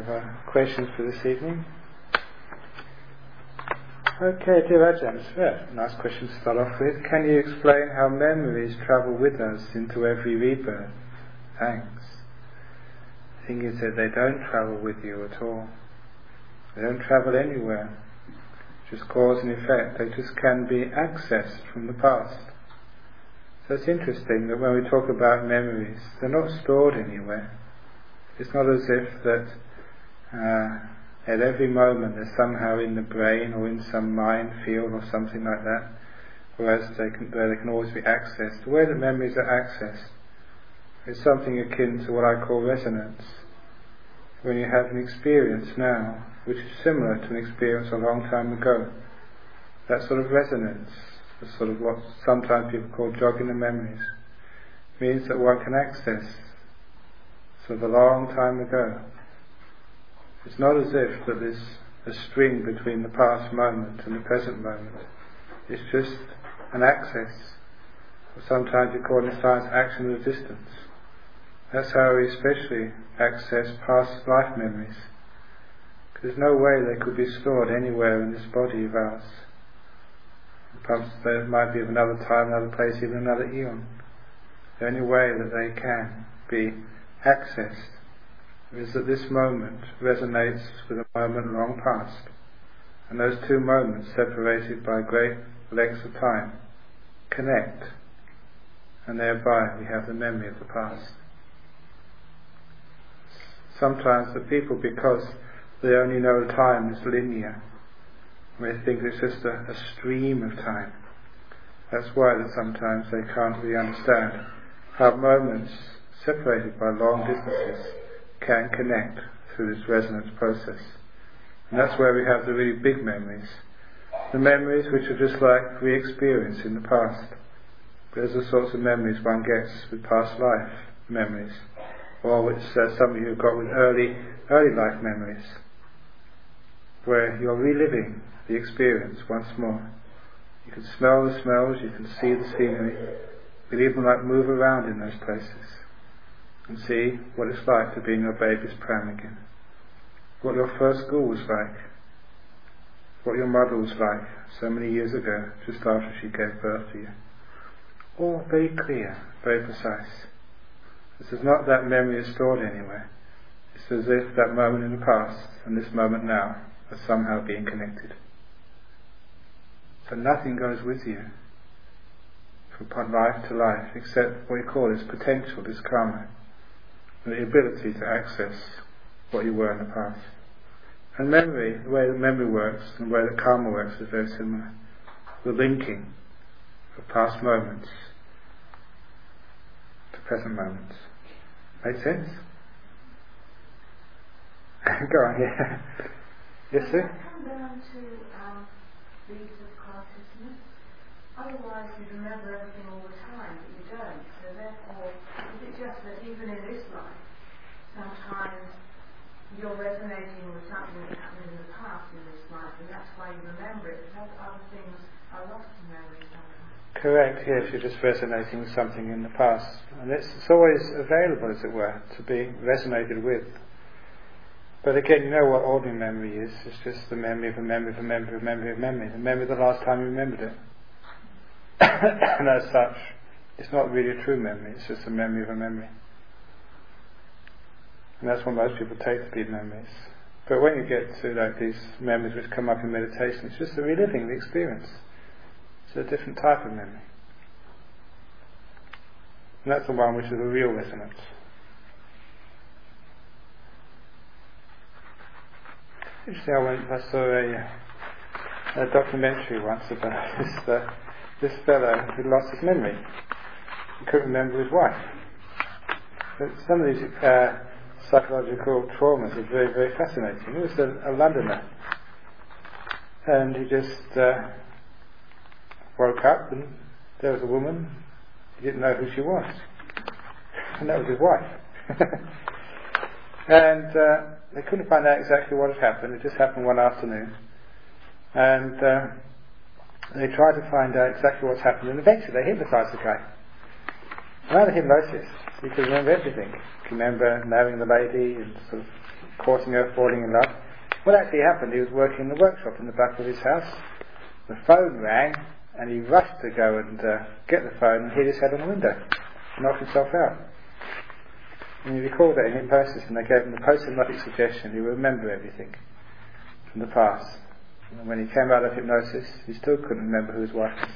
Questions for this evening? Okay, dear Ajahn, yeah, nice question to start off with. Can you explain how memories travel with us into every rebirth? Thanks. The thing is that they don't travel with you at all. They don't travel anywhere. Just cause and effect. They just can be accessed from the past. So it's interesting that when we talk about memories, they're not stored anywhere. It's not as if that at every moment they're somehow in the brain or in some mind field or something like that, whereas they can always be accessed. The way that memories are accessed is something akin to what I call resonance. When you have an experience now which is similar to an experience a long time ago, that sort of resonance, the sort of what sometimes people call jogging the memories, means that one can access sort of a long time ago. It's not as if that there's a string between the past moment and the present moment. It's just an access. Or sometimes you call it in science action at a distance. That's how we especially access past life memories. There's no way they could be stored anywhere in this body of ours. Perhaps they might be of another time, another place, even another eon. The only way that they can be accessed is that this moment resonates with a moment long past, and those two moments, separated by great lengths of time, connect, and thereby we have the memory of the past. Sometimes the people, because they only know time is linear, they think it's just a stream of time. That's why that sometimes they can't really understand how moments separated by long distances can connect through this resonance process. And that's where we have the really big memories. The memories which are just like re-experience in the past. There's the sorts of memories one gets with past life memories, or which some of you have got with early life memories, where you're reliving the experience once more. You can smell the smells, you can see the scenery, you can even move around in those places and see what it's like to be in your baby's pram again. What your first school was like. What your mother was like so many years ago, just after she gave birth to you. All very clear, very precise. This is not that memory is stored anywhere. It's as if that moment in the past and this moment now are somehow being connected. So nothing goes with you from life to life except what you call this potential, this karma, and the ability to access what you were in the past. And memory, the way that memory works and the way that karma works is very similar. The linking of past moments to present moments. Make sense? Go on, yeah. Yes, sir? Come down to these of consciousness. Otherwise you remember everything all the time, but you don't. So therefore, is it just that even in this life, sometimes you're resonating with something that happened in the past in this life, and that's why you remember it, because other things are lost in memory sometimes? Correct, yes, you're just resonating with something in the past. And it's always available, as it were, to be resonated with. But again, you know what ordinary memory is. It's just the memory of a memory of a memory of a memory of a memory. The memory of the last time you remembered it. And as such, it's not really a true memory, it's just a memory of a memory. And that's what most people take to be memories. But when you get to these memories which come up in meditation, it's just a reliving the experience. It's a different type of memory. And that's the one which is a real resonance. Interesting, I saw a documentary once about this fellow who lost his memory. He couldn't remember his wife. But some of these psychological traumas are very, very fascinating. He was a Londoner, and he just woke up and there was a woman. He didn't know who she was, and that was his wife. And they couldn't find out exactly what had happened. It just happened one afternoon, and they tried to find out exactly what's happened, and eventually they hypnotised the guy. And under hypnosis, he could remember everything. He could remember marrying the lady and sort of courting her, falling in love. What actually happened, he was working in the workshop in the back of his house. The phone rang, and he rushed to go and get the phone and hit his head on the window, knocked himself out. And he recalled that in hypnosis, and they gave him the post-hypnotic suggestion, he would remember everything from the past. And when he came out of hypnosis, he still couldn't remember who his wife was.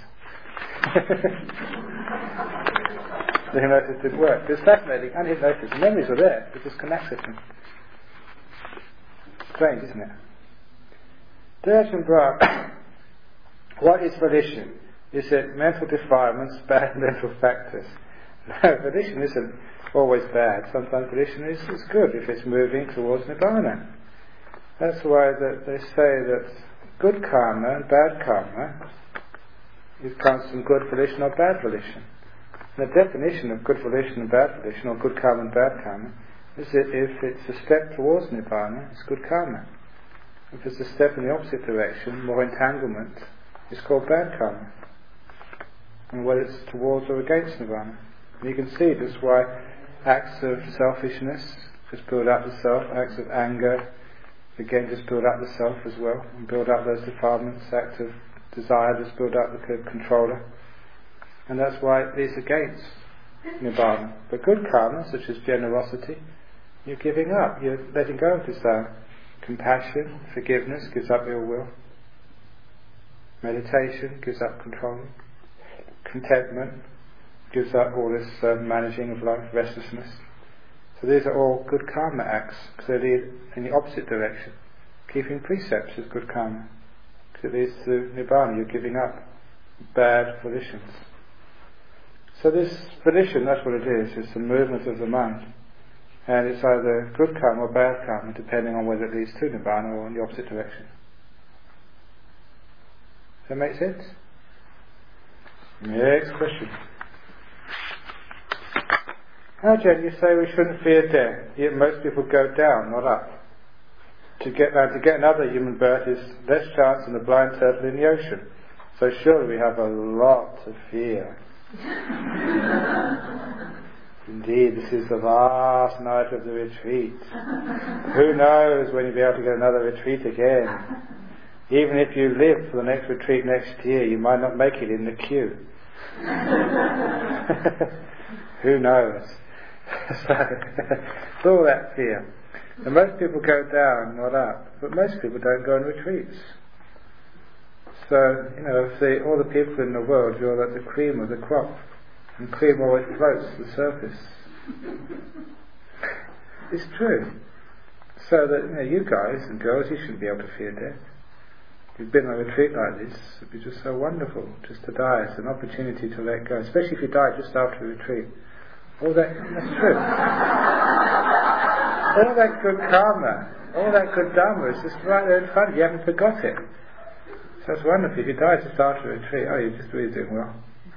The hypnosis did work. It was fascinating, unhypnosis. The memories were there, we just couldn't access them. Strange, isn't it? Ajahn Brahm, what is volition? Is it mental defilements, bad mental factors? No, volition isn't always bad. Sometimes volition is good if it's moving towards Nibbana. That's why that they say that good karma and bad karma, it comes from good volition or bad volition. And the definition of good volition and bad volition, or good karma and bad karma, is that if it's a step towards Nibbana, it's good karma. If it's a step in the opposite direction, more entanglement, it's called bad karma. And whether it's towards or against Nibbana. And you can see just why acts of selfishness just build up the self, acts of anger again just build up the self as well, and build up those defilements, acts of desire just build up the controller. And that's why it is against Nibbana. But good karma, such as generosity, you're giving up, you're letting go of desire. Compassion, forgiveness gives up ill will. Meditation gives up controlling. Contentment gives up all this managing of life, restlessness. So these are all good karma acts, because they lead in the opposite direction. Keeping precepts is good karma, because it leads to Nibbana, you're giving up bad volitions. So this volition, that's what it is, it's the movement of the mind. And it's either good karma or bad karma, depending on whether it leads to Nibbana or in the opposite direction. Does that make sense? Next question. Ajahn, you say we shouldn't fear death, yet most people go down, not up. To get another human birth is less chance than a blind turtle in the ocean. So surely we have a lot to fear. Indeed, this is the last night of the retreat. Who knows when you'll be able to get another retreat again. Even if you live for the next retreat next year, you might not make it in the queue. Who knows? So, it's all that fear. And most people go down, not up. But most people don't go on retreats. So, if all the people in the world, you're like the cream of the crop. And cream always floats to the surface. It's true. So that, you guys and girls, you shouldn't be able to fear death. If you've been on a retreat like this, it'd be just so wonderful just to die. It's an opportunity to let go, especially if you die just after the retreat. That's true. All that good karma, all that good dharma is just right there in front of you. You haven't forgot it. So it's wonderful. If you die just after a retreat, you're just really doing well.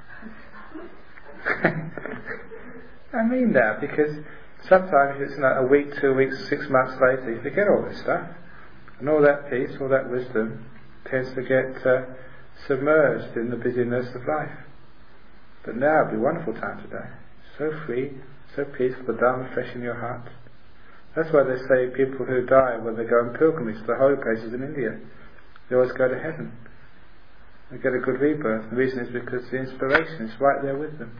I mean that because sometimes it's a week, 2 weeks, 6 months later, you forget all this stuff. And all that peace, all that wisdom tends to get submerged in the busyness of life. But now it'll be a wonderful time today. So free, so peaceful, the Dharma fresh in your heart. That's why they say people who die when they go on pilgrimage to the holy places in India, they always go to heaven. They get a good rebirth. The reason is because the inspiration is right there with them.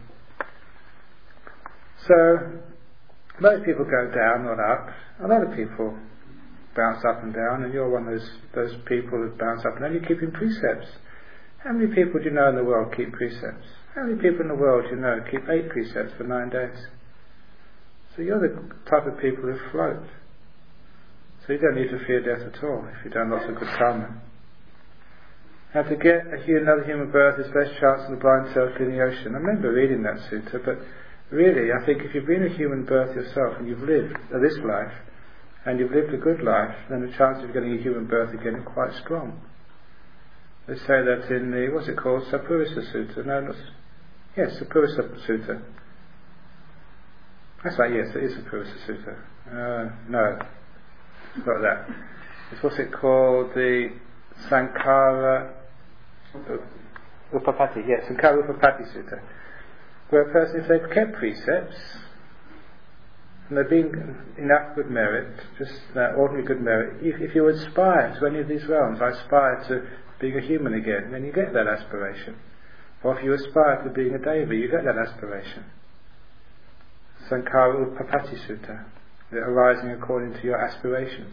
So, most people go down, not up. A lot of people bounce up and down, and you're one of those people that bounce up and down. You're keeping precepts. How many people do you know in the world keep precepts? How many people in the world do you know keep 8 precepts for 9 days? So you're the type of people who float. So you don't need to fear death at all if you've done lots of good karma. And to get another human birth is less chance than the blind turtle in the ocean. I remember reading that sutta, but really I think if you've been a human birth yourself and you've lived this life and you've lived a good life, then the chances of getting a human birth again are quite strong. They say that in the, what's it called, Sappurisa Sutta? Sappurisa Sutta. That's right, yes, it is Sappurisa Sutta. No, it's not that. It's what's it called, the Sankara Upapati, yes, Sankara Upapati Sutta, where a person, if they've kept precepts and there being enough good merit, just ordinary good merit, if you aspire to any of these realms, I aspire to being a human again, then you get that aspiration. Or if you aspire to being a deva, you get that aspiration. Sankhara Uppapati Sutta, the arising according to your aspirations.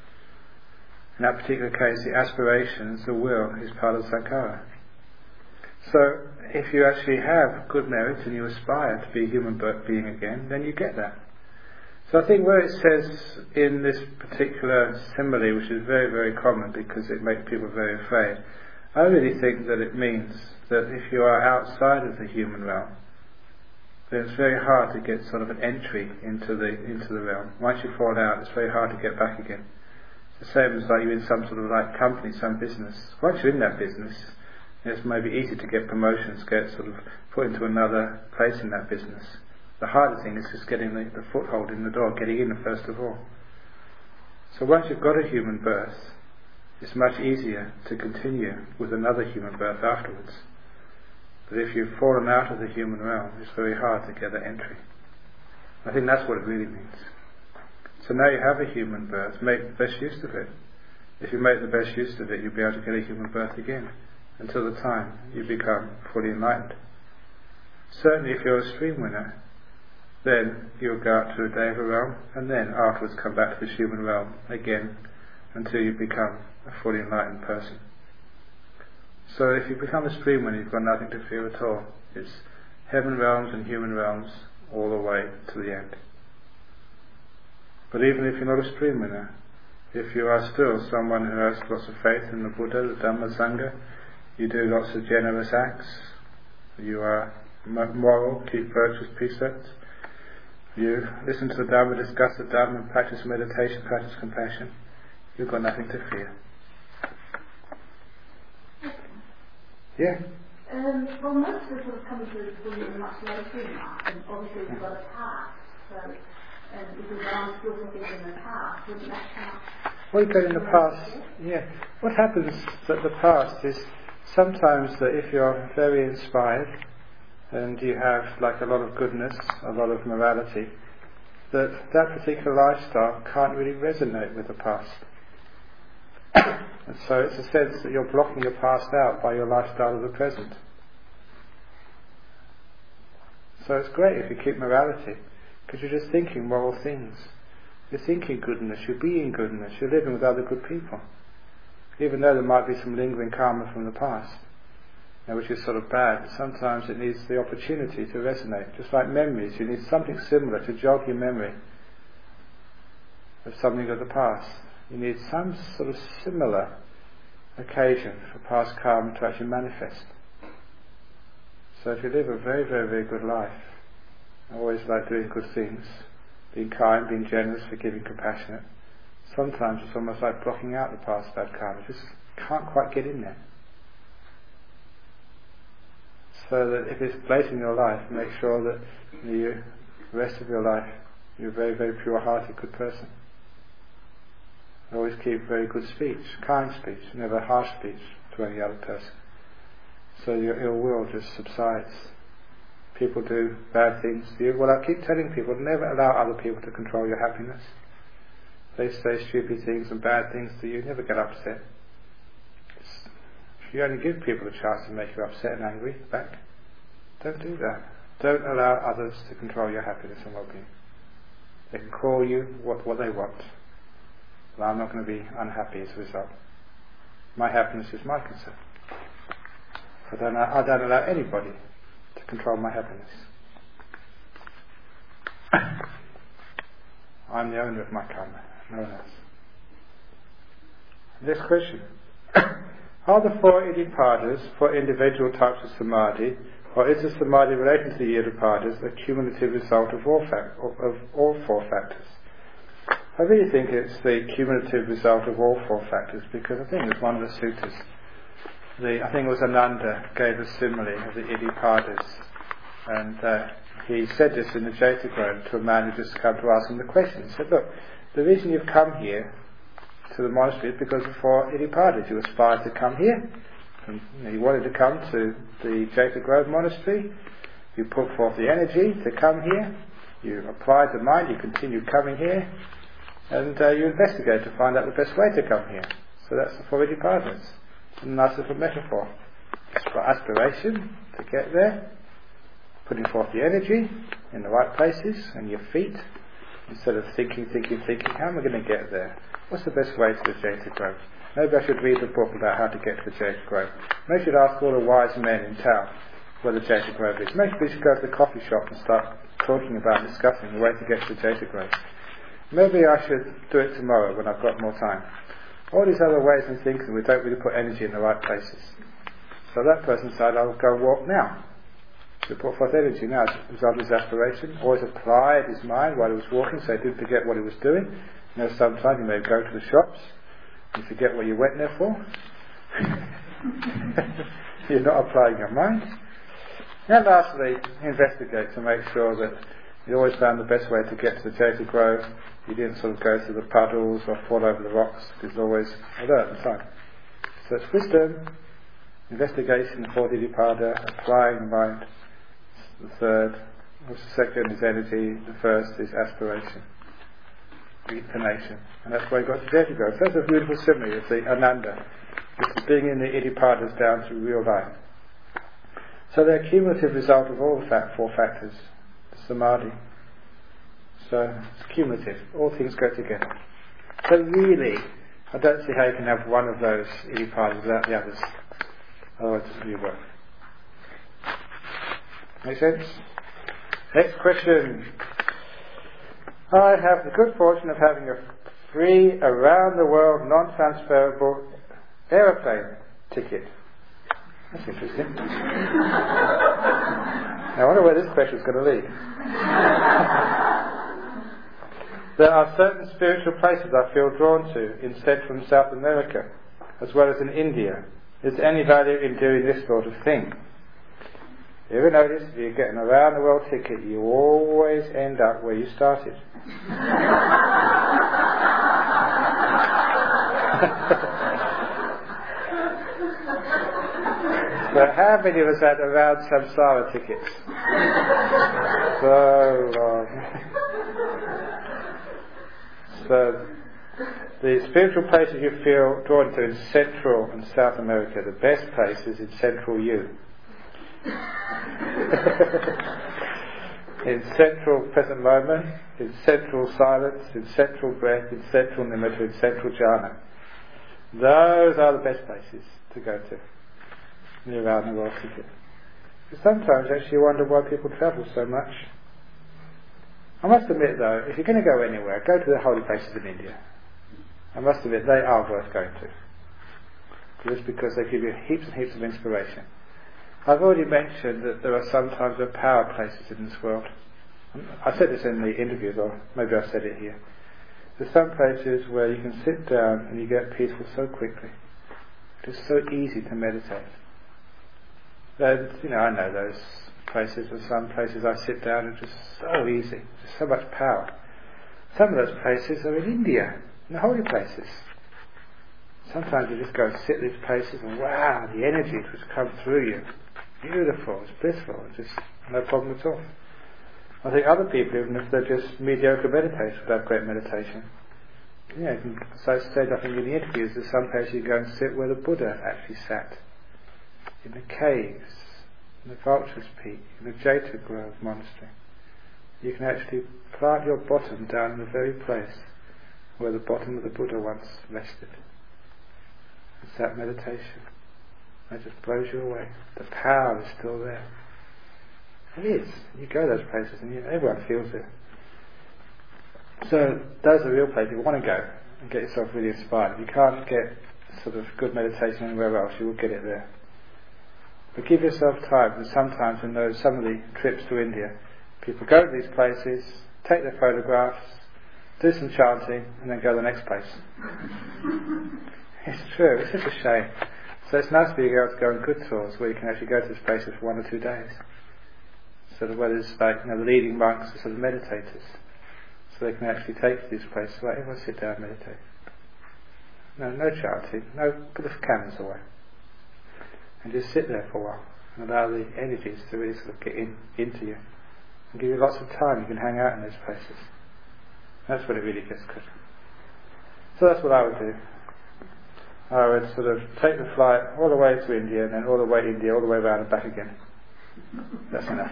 In that particular case, the aspirations, the will, is part of sankhara. So, if you actually have good merit and you aspire to be a human being again, then you get that. So I think where it says in this particular simile, which is very, very common because it makes people very afraid, I really think that it means that if you are outside of the human realm, then it's very hard to get sort of an entry into the realm. Once you fall out, it's very hard to get back again. It's the same as like you're in some sort of like company, some business. Once you're in that business, it's maybe easy to get promotions, get sort of put into another place in that business. The harder thing is just getting the foothold in the door, getting in first of all. So once you've got a human birth, it's much easier to continue with another human birth afterwards. But if you've fallen out of the human realm, it's very hard to get that entry. I think that's what it really means. So now you have a human birth, make the best use of it. If you make the best use of it, you'll be able to get a human birth again, until the time you become fully enlightened. Certainly if you're a stream winner, then you'll go out to a deva realm, and then afterwards come back to the human realm again, until you become a fully enlightened person. So if you become a stream winner, you've got nothing to fear at all. It's heaven realms and human realms all the way to the end. But even if you're not a stream winner, if you are still someone who has lots of faith in the Buddha, the Dhamma, Sangha, you do lots of generous acts, you are moral, keep virtuous precepts, you listen to the Dhamma, discuss the Dhamma, practice meditation, practice compassion, you've got nothing to fear. Yeah? Well, most of us have come to the Buddha much later in life, and obviously we've got a past, so if we are still things in the past, wouldn't that count? What you got in the past, yeah. What happens at the past is sometimes that if you're very inspired and you have like a lot of goodness, a lot of morality, that particular lifestyle can't really resonate with the past. And so it's a sense that you're blocking your past out by your lifestyle of the present. So it's great if you keep morality, because you're just thinking moral things. You're thinking goodness, you're being goodness, you're living with other good people. Even though there might be some lingering karma from the past, which is sort of bad, sometimes it needs the opportunity to resonate. Just like memories, you need something similar to jog your memory of something of the past. You need some sort of similar occasion for past karma to actually manifest. So if you live a very, very, very good life, always like doing good things, being kind, being generous, forgiving, compassionate, sometimes it's almost like blocking out the past bad karma. You just can't quite get in there. So that if it's late in your life, make sure that the rest of your life you're a very, very pure-hearted, good person. Always keep very good speech, kind speech, never harsh speech to any other person. So your ill will just subsides. People do bad things to you. Well, I keep telling people, never allow other people to control your happiness. They say stupid things and bad things to you, never get upset. If you only give people a chance to make you upset and angry back, don't do that. Don't allow others to control your happiness and well-being. They can call you what they want. Well, I'm not going to be unhappy as a result. My happiness is my concern. I don't allow anybody to control my happiness. I'm the owner of my karma, no one else. Next question. Are the four iddhipadas for individual types of samadhi, or is the samadhi relating to the iddhipadas a cumulative result of all four factors? I really think it's the cumulative result of all four factors, because I think it's one of the suttas. I think it was Ananda gave a simile of the iddhipadas, and he said this in the Jeta Grove to a man who just come to ask him the question. He said, look, the reason you've come here to the monastery is because of four iddhipadas. You aspired to come here, and you wanted to come to the Jeta Grove monastery, you put forth the energy to come here, You apply the mind, you continue coming here, and you investigate to find out the best way to come here. So that's the 4 Iddhipadas. A nice little metaphor. It's for aspiration to get there, putting forth the energy in the right places and your feet, instead of thinking, how am I going to get there? What's the best way to the Jeta Grove? Maybe I should read a book about how to get to the Jeta Grove. Maybe I should ask all the wise men in town where the Jeta Grove is. Maybe we should go to the coffee shop and start talking about, discussing the way to get to the Jeta Grove. Maybe I should do it tomorrow when I've got more time. All these other ways of thinking, we don't really put energy in the right places. So that person decided, I'll go walk now. So put forth energy now as a result of his aspiration. Always applied his mind while he was walking so he didn't forget what he was doing. You know, sometimes you may go to the shops and forget what you went there for. You're not applying your mind. And lastly, investigate to make sure that you always found the best way to get to the Jeta Grove. You didn't sort of go through the puddles or fall over the rocks. It's always alert and time. So it's wisdom, investigation, 4th Iddhipada, applying the mind. The third. The second is energy. The first is aspiration, inclination. And that's why you got to Jeta Grove. That's a beautiful simile of the Ananda. It's being in the Iddhipadas down to real life. So they're a cumulative result of all the 4 factors. Samadhi. So it's cumulative. All things go together. So really, I don't see how you can have one of those Iddhipadas without the others. Otherwise it doesn't really work. Make sense? Next question. I have the good fortune of having a free, around-the-world, non-transferable aeroplane ticket. That's interesting. I wonder where this question is going to lead. There are certain spiritual places I feel drawn to in Central and South America, as well as in India. Is there any value in doing this sort of thing? You ever notice if you get an around the world ticket, you always end up where you started? So how many of us had around samsara tickets? So long. So the spiritual places you feel drawn to in Central and South America, the best places in Central you. In central present moment, in central silence, in central breath, in central nimitta, in central jhana. Those are the best places to go to. Around the world ticket. Sometimes actually you wonder why people travel so much. I must admit though, if you're going to go anywhere, go to the holy places in India. I must admit they are worth going to. Just because they give you heaps and heaps of inspiration. I've already mentioned that there are sometimes power places in this world. I said this in the interviews, or maybe I said it here. There's some places where you can sit down and you get peaceful so quickly. It's so easy to meditate. I know those places, or some places I sit down and it's just so easy, just so much power. Some of those places are in India, in the holy places. Sometimes you just go and sit in these places and wow, the energies which come through you. Beautiful, it's blissful, it's just no problem at all. I think other people, even if they're just mediocre meditators, would have great meditation. Yeah, as I said, I think in the interviews, there's some places you go and sit where the Buddha actually sat. In the caves, in the Vulture's Peak, in the Jeta Grove monastery. You can actually plant your bottom down in the very place where the bottom of the Buddha once rested. It's that meditation. It just blows you away. The power is still there. It is. You go to those places and everyone feels it. So those are the real places. You want to go and get yourself really inspired. If you can't get sort of good meditation anywhere else, you will get it there. But give yourself time, because sometimes in some of the trips to India, people go to these places, take their photographs, do some chanting, and then go to the next place. It's true, it's just a shame. So it's nice for you girls to go on good tours where you can actually go to these places for 1 or 2 days. So the where there's the leading monks are sort of meditators. So they can actually take you to these places where everyone sit down and meditate. No chanting, put the cameras away. And just sit there for a while and allow the energies to really sort of get into you and give you lots of time. You can hang out in those places. That's when it really gets good. So that's what I would do. I would sort of take the flight all the way to India, and then all the way to India, all the way around and back again. That's enough.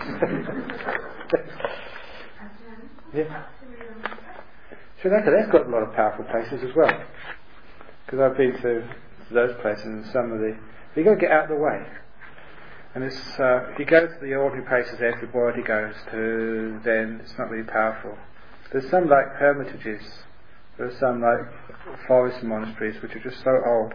Yeah. Sri Lanka, that's got a lot of powerful places as well. Because I've been to those places, and some of the... You've got to get out of the way. And it's, if you go to the ordinary places everybody goes to, then it's not really powerful. There's some like hermitages. There's some like forest monasteries which are just so old.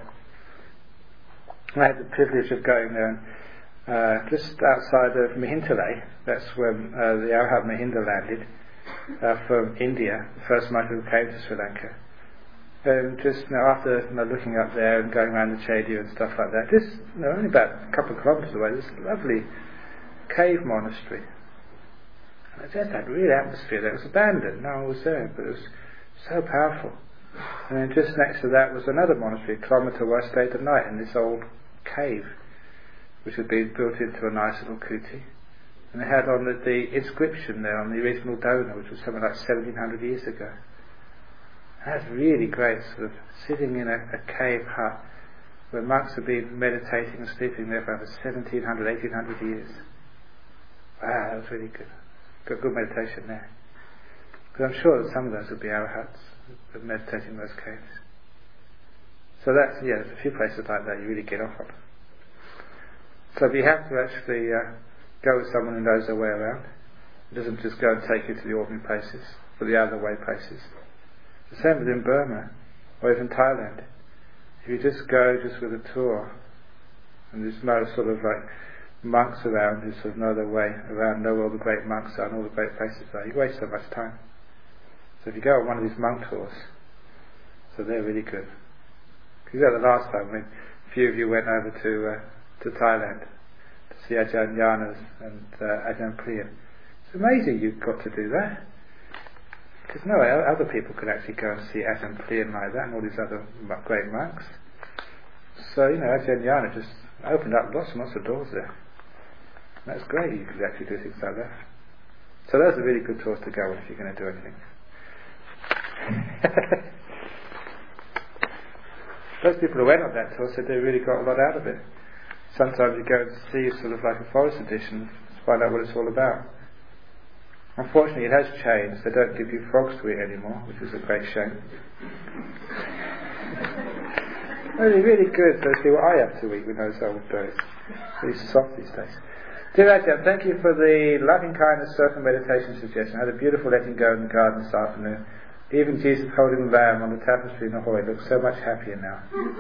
I had the privilege of going there, and just outside of Mahintale, that's when the Arhat Mahinda landed from India, the first month who came to Sri Lanka. And just after looking up there and going around the Chadia and stuff like that, just only about a couple of kilometres away, this lovely cave monastery. And it just had a real atmosphere there. It was abandoned, no one was there, but it was so powerful. And then just next to that was another monastery, a kilometre where I stayed the night in this old cave, which had been built into a nice little kuti. And they had on the inscription there on the original donor, which was something like 1700 years ago. And that's really great, sort of sitting in a cave hut where monks have been meditating and sleeping there for over 1700, 1800 years. Wow, that was really good. Got good meditation there. Because I'm sure that some of those would be arahats that meditating in those caves. So that's, there's a few places like that you really get off on. So if you have to actually go with someone who knows their way around, it doesn't just go and take you to the ordinary places, but the other way places. The same with in Burma, or even Thailand. If you just go just with a tour, and there's no sort of like monks around who sort of know their way around, know where all the great monks are and all the great places are, you waste so much time. So if you go on one of these monk tours, so they're really good. Because the last time when a few of you went over to Thailand to see Ajahn Yanas and Ajahn Priyan. It's amazing you got to do that. Because no other people could actually go and see Ajahn Priyan like that and all these other great monks. So, Ajahn Yana just opened up lots and lots of doors there. And that's great, you could actually do things like that. So those are really good tours to go on if you're going to do anything. Those people who went on that tour said they really got a lot out of it. Sometimes you go and see sort of like a forest edition to find out what it's all about. Unfortunately, it has changed. They don't give you frogs to eat anymore, which is a great shame. Really, really good to see what I have to eat with those old days. Really soft these days. Dear Ajahn, thank you for the loving kindness circle meditation suggestion. I had a beautiful letting go in the garden this afternoon. Even Jesus holding the lamb on the tapestry in the hall looks so much happier now.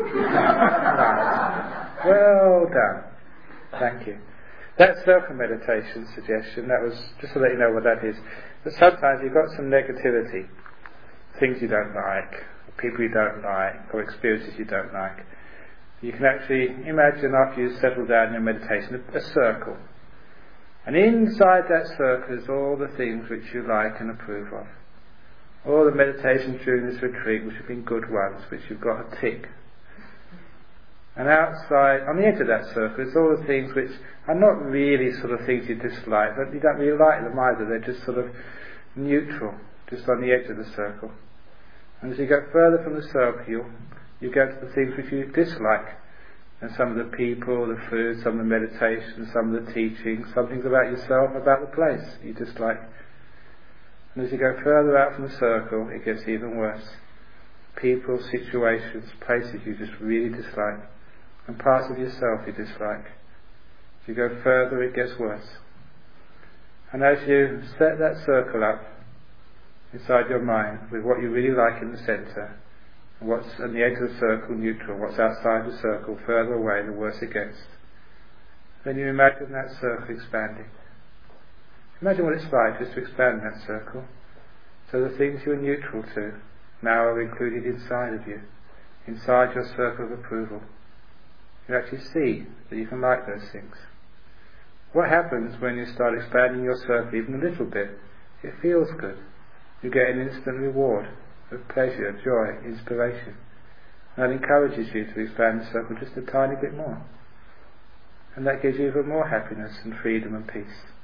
Nice. Well done. Thank you. That circle meditation suggestion, that was just to let you know what that is. But sometimes you've got some negativity, things you don't like, people you don't like, or experiences you don't like. You can actually imagine after you settle down in your meditation a circle. And inside that circle is all the things which you like and approve of. All the meditations during this retreat which have been good ones, which you've got a tick. And outside, on the edge of that circle, is all the things which are not really sort of things you dislike, but you don't really like them either. They're just sort of neutral, just on the edge of the circle. And as you go further from the circle, you go to the things which you dislike. And some of the people, the food, some of the meditation, some of the teaching, some things about yourself, about the place you dislike. And as you go further out from the circle, it gets even worse. People, situations, places you just really dislike. And parts of yourself you dislike. As you go further, it gets worse. And as you set that circle up inside your mind with what you really like in the centre, and what's on the edge of the circle neutral, what's outside the circle further away, the worse it gets, then you imagine that circle expanding. Imagine what it's like just to expand that circle. So the things you're neutral to now are included inside of you, inside your circle of approval. You actually see that you can like those things. What happens when you start expanding your circle even a little bit? It feels good. You get an instant reward of pleasure, joy, inspiration. And that encourages you to expand the circle just a tiny bit more. And that gives you even more happiness and freedom and peace.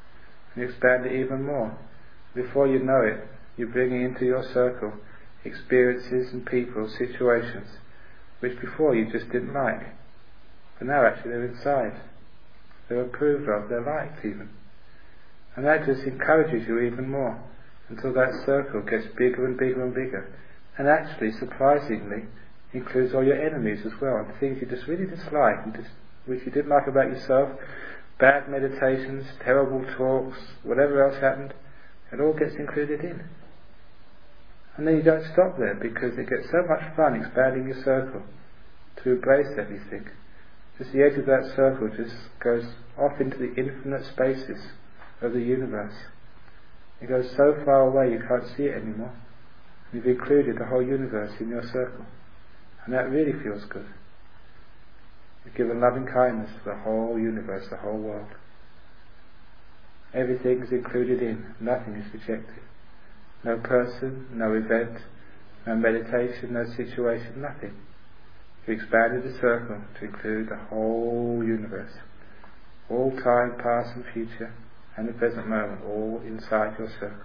and you expand it even more. Before you know it, you're bringing into your circle experiences and people, situations, which before you just didn't like. But now actually they're inside. They're approved of, they're liked even. And that just encourages you even more, until that circle gets bigger and bigger and bigger. And actually, surprisingly, includes all your enemies as well, and things you just really dislike, and which you didn't like about yourself, bad meditations, terrible talks, whatever else happened, it all gets included in. And then you don't stop there, because it gets so much fun expanding your circle to embrace everything. Just the edge of that circle just goes off into the infinite spaces of the universe. It goes so far away you can't see it anymore. You've included the whole universe in your circle. And that really feels good. You've given loving kindness to the whole universe, the whole world. Everything is included in, nothing is rejected. No person, no event, no meditation, no situation, nothing. You expanded the circle to include the whole universe. All time, past and future, and the present moment, all inside your circle.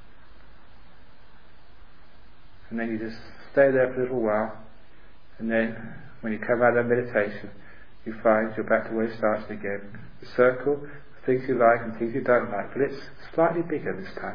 And then you just stay there for a little while, and then when you come out of meditation, you find you're back to where you started again. The circle, things you like and things you don't like, but it's slightly bigger this time.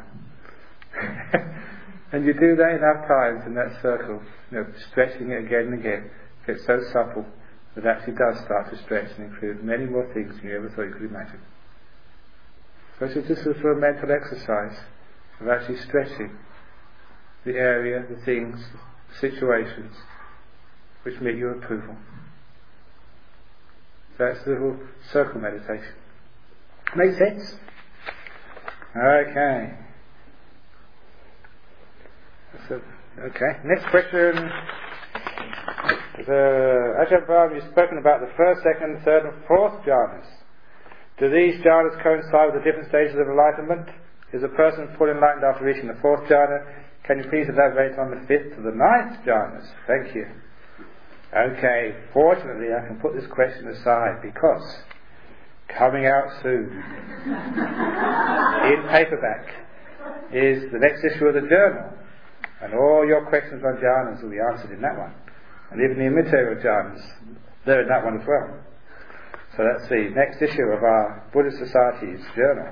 And you do that enough times in that circle, stretching it again and again. It's so supple that it actually does start to stretch and include many more things than you ever thought you could imagine. So it's just a sort of mental exercise of actually stretching the area, the things, situations which meet your approval. So that's the little circle meditation. Make sense? Okay. Okay. Next question. Ajahn Brahm, you've spoken about the first, second, third and fourth jhanas. Do these jhanas coincide with the different stages of enlightenment? Is a person fully enlightened after reaching the fourth jhana? Can you please elaborate on the fifth to the ninth jhanas? Thank you. Okay, fortunately I can put this question aside because coming out soon in paperback is the next issue of the journal, and all your questions on jhanas will be answered in that one, and even the immaterial jhanas, they're in that one as well. So that's the next issue of our Buddhist Society's journal.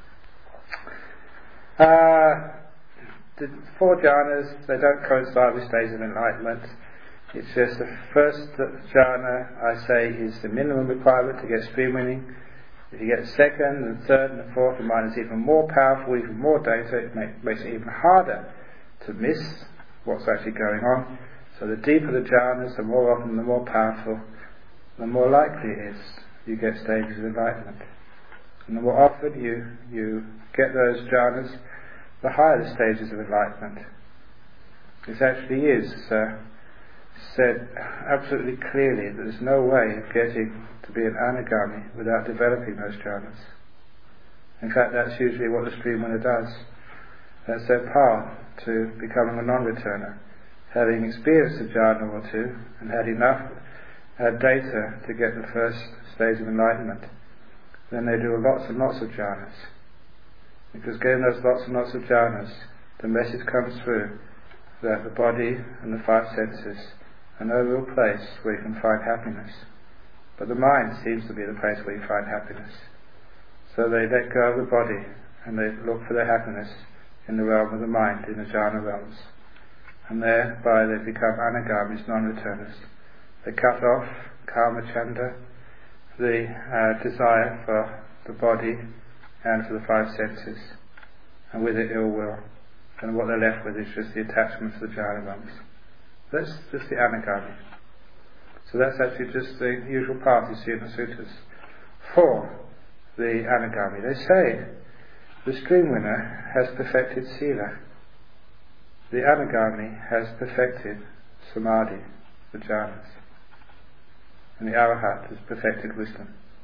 The four jhanas, they don't coincide with stages of enlightenment. It's just the first jhana, I say, is the minimum requirement to get stream winning. If you get the second and third and the fourth, the mind is even more powerful, even more data. It makes it even harder to miss what's actually going on. So the deeper the jhanas, the more often, the more powerful, the more likely it is you get stages of enlightenment. And the more often you get those jhanas, the higher the stages of enlightenment. This actually is said absolutely clearly that there's no way of getting to be an anagami without developing those jhanas. In fact, that's usually what the stream winner does. That's their path to becoming a non-returner. Having experienced a jhana or two and had enough data to get the first stage of enlightenment, then they do lots and lots of jhanas. Because getting those lots and lots of jhanas, the message comes through that the body and the five senses are no real place where you can find happiness. But the mind seems to be the place where you find happiness. So they let go of the body and they look for their happiness in the realm of the mind, in the jhana realms. And thereby they become anagamis, non-returners. They cut off kama-chanda, the desire for the body and for the five senses, and with it ill will. And what they're left with is just the attachment to the jhana realms. That's just the anagami. So that's actually just the usual path you see in the sutras. For the anagami, they say the stream winner has perfected sila. The anagami has perfected samadhi, the jhanas. And the arahat has perfected wisdom.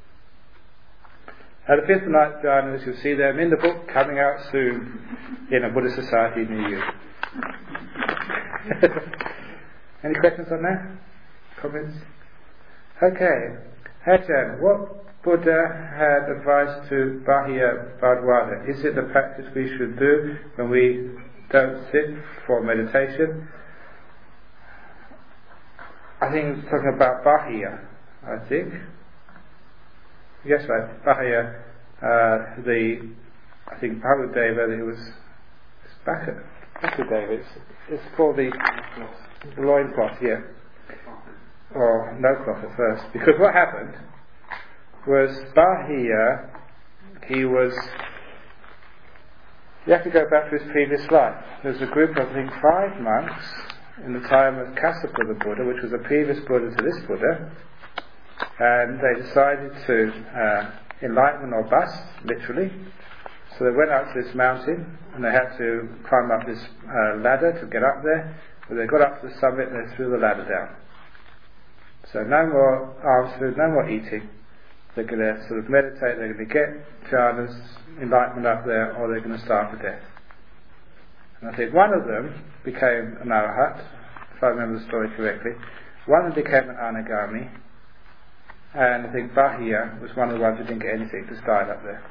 Now the fifth and ninth jhanas, you'll see them in the book coming out soon in a Buddhist Society near you. Any questions on that? Comments? Okay. Ajahn, what Buddha had advice to Bahya Bhardwada. Is it the practice we should do when we don't sit for meditation? I think it's talking about Bahya, I think. Yes, right. Bahya, I think Bharadeva, it was Bharadeva, it's called the loincloth, yeah. Or no cloth at first. Because what happened was Bahya, you have to go back to his previous life. There's a group of, I think, 5 monks in the time of Kassapa the Buddha, which was a previous Buddha to this Buddha, and they decided to enlighten or bust, literally. So they went up to this mountain, and they had to climb up this ladder to get up there. But they got up to the summit and they threw the ladder down. So no more alms food, no more eating. They're going to sort of meditate, they're going to get jhanas, enlightenment up there, or they're going to starve to death. And I think one of them became an arahat, if I remember the story correctly. One of them became an anagami, and I think Bahya was one of the ones who didn't get anything, just died up there.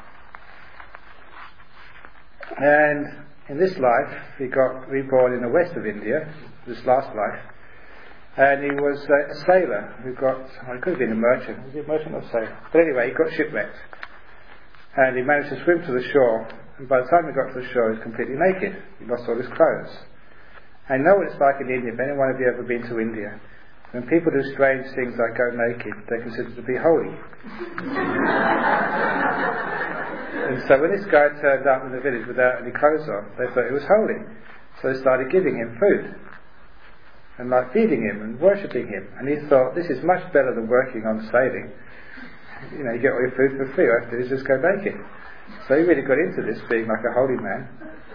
And in this life, he got reborn in the west of India, this last life, and he was a sailor who got, he could have been a merchant, was he a merchant or a sailor? But anyway, he got shipwrecked, and he managed to swim to the shore, and by the time he got to the shore, he was completely naked. He lost all his clothes. I know what it's like in India. If any one of you have ever been to India, when people do strange things like go naked, they're considered to be holy. And so when this guy turned up in the village without any clothes on, they thought he was holy. So they started giving him food, and like feeding him and worshipping him. And he thought, this is much better than working on sailing. You know, you get all your food for free, all you have to do is just go naked. So he really got into this, being like a holy man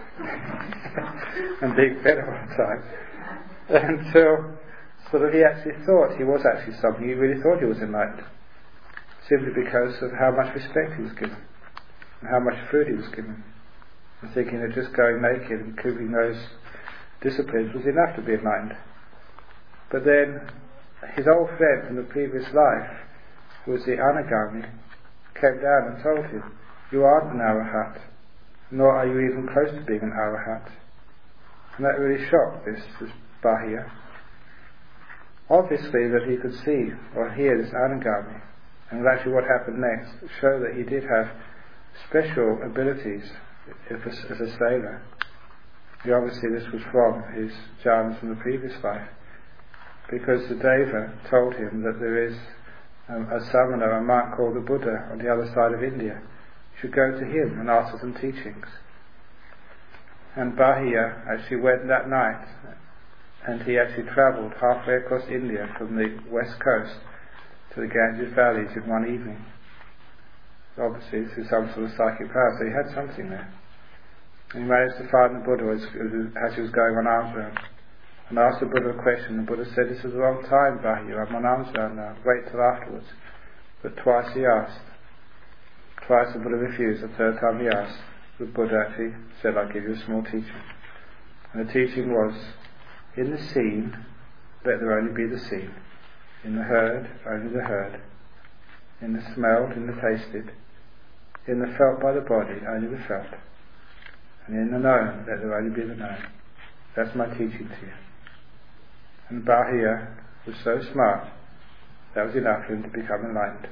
and being fed all the time, until sort of he actually thought he was actually something. He really thought he was enlightened, simply because of how much respect he was given and how much food he was given, and thinking that just going naked and keeping those disciplines was enough to be enlightened. But then his old friend from the previous life, who was the anagami, came down and told him, you aren't an arahat, nor are you even close to being an arahat. And that really shocked this Bahya. Obviously that he could see or hear this anagami, and actually what happened next showed that he did have special abilities as a sailor. Obviously this was from his jhanas from the previous life, because the Deva told him that there is a samana, a monk called the Buddha on the other side of India. You should go to him and ask for some teachings. And Bahya actually went that night, and he actually travelled halfway across India from the west coast to the Ganges valleys in one evening. Obviously through some sort of psychic power, so he had something there. And he managed to find the Buddha as he was going on alms round, and asked the Buddha a question. The Buddha said, this is the wrong time, Bahya, I'm on alms round now, wait till afterwards. But twice he asked. Twice the Buddha refused. The third time he asked, the Buddha actually said, I'll give you a small teaching. And the teaching was, in the seen, let there only be the seen. In the heard, only the heard. In the smelled, in the tasted. In the felt by the body, only the felt. And in the known, let there only be the known. That's my teaching to you. And Bahya was so smart, that was enough for him to become enlightened.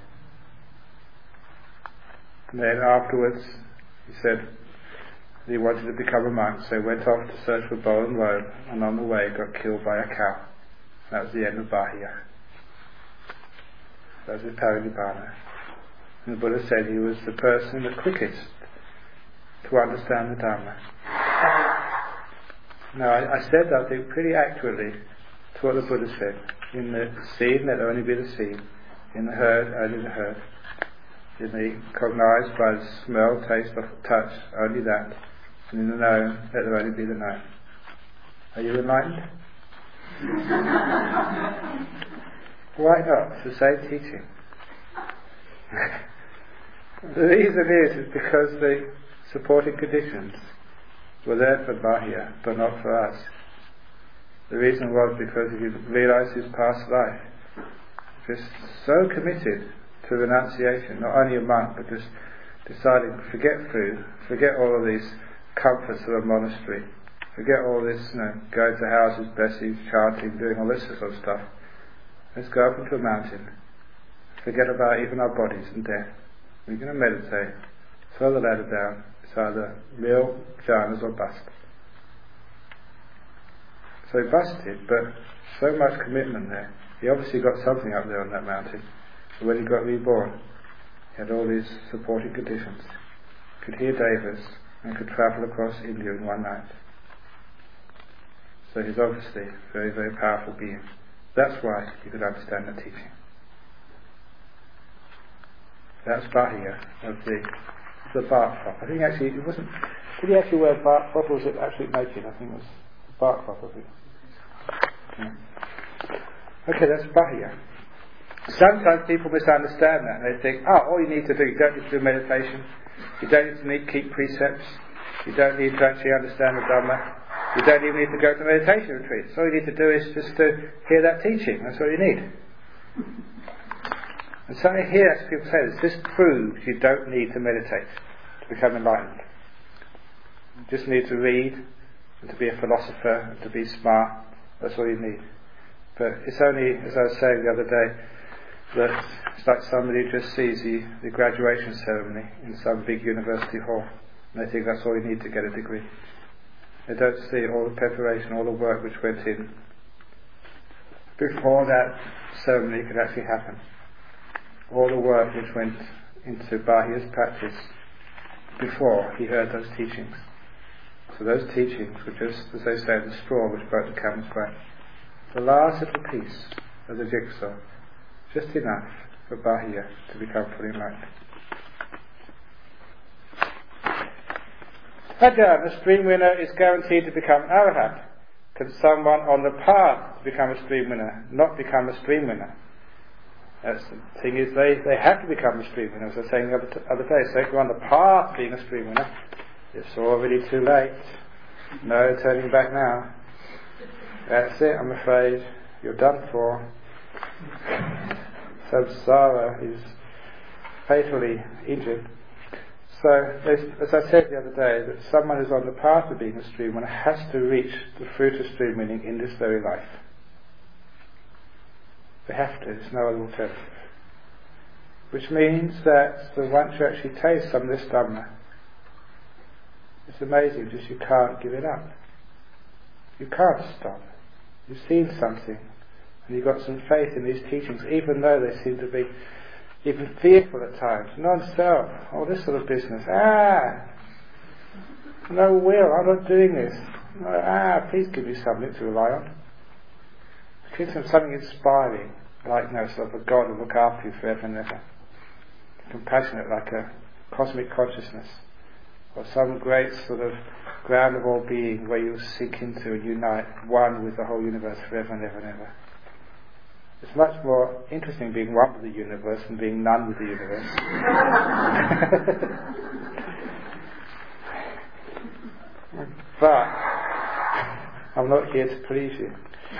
And then afterwards, he said that he wanted to become a monk, so he went off to search for bow and robe, and on the way got killed by a cow. That was the end of Bahya. That was his parinibbana. And the Buddha said he was the person the quickest to understand the Dhamma. Now I said that I think pretty accurately to what the Buddha said. In the seen, let there only be the seen. In the heard, only the heard. In the cognized by the smell, taste, or touch, only that. And in the known, let there only be the known. Are you enlightened? Why not? It's the same teaching. The reason is because the supporting conditions were there for Bahya, but not for us. The reason was because if you realise his past life, if you're so committed to renunciation. Not only a monk, but just deciding, forget food, forget all of these comforts of a monastery, forget all this, going to houses, blessings, chanting, doing all this sort of stuff. Let's go up into a mountain. Forget about even our bodies and death. We're going to meditate. Throw the ladder down. It's either real jhanas or bust. So he busted, but so much commitment there. He obviously got something up there on that mountain. So when he got reborn, he had all these supporting conditions. Could hear devas and could travel across India in one night. So he's obviously a very, very powerful being. That's why you could understand the teaching. That's Bahia of the bark crop. I think actually it wasn't. Did he actually wear bark crop, or was it actually naked? I think it was bark crop of it. Yeah. Okay, that's Bahia. Sometimes people misunderstand that and they think, all you need to do, you don't need to do meditation, you don't need to keep precepts, you don't need to actually understand the Dhamma, you don't even need to go to meditation retreats. All you need to do is just to hear that teaching. That's all you need. And so I hear actually people say this proves you don't need to meditate to become enlightened. You just need to read and to be a philosopher and to be smart. That's all you need. But it's only, as I was saying the other day, that it's like somebody who just sees the graduation ceremony in some big university hall and they think that's all you need to get a degree. They don't see all the preparation, all the work which went in before that ceremony could actually happen. All the work which went into Bahia's practice before he heard those teachings. So those teachings were just, as they say, the straw which broke the camel's back. The last little piece of the jigsaw, just enough for Bahia to become fully enlightened. Ajahn, a stream winner, is guaranteed to become an arahant. Can someone on the path to become a stream winner not become a stream winner? That's the thing is, they have to become a stream winner. As I was saying the other day, so if you're on the path being a stream winner, it's already too late. No turning back now. That's it, I'm afraid. You're done for. Samsara is fatally injured. So, as I said the other day, that someone who's on the path of being a stream winner has to reach the fruit of stream winning in this very life. They have to, there's no other alternative. Which means that once you actually taste some of this Dhamma, it's amazing, just you can't give it up. You can't stop. You've seen something, and you've got some faith in these teachings, even though they seem to be even fearful at times. Non-self, all this sort of business. No will, I'm not doing this. Please give me something to rely on. Give them something inspiring, like sort of a God will look after you forever and ever. Compassionate, like a cosmic consciousness, or some great sort of ground of all being where you sink into and unite one with the whole universe forever and ever and ever. It's much more interesting being one with the universe than being none with the universe. But I'm not here to please you.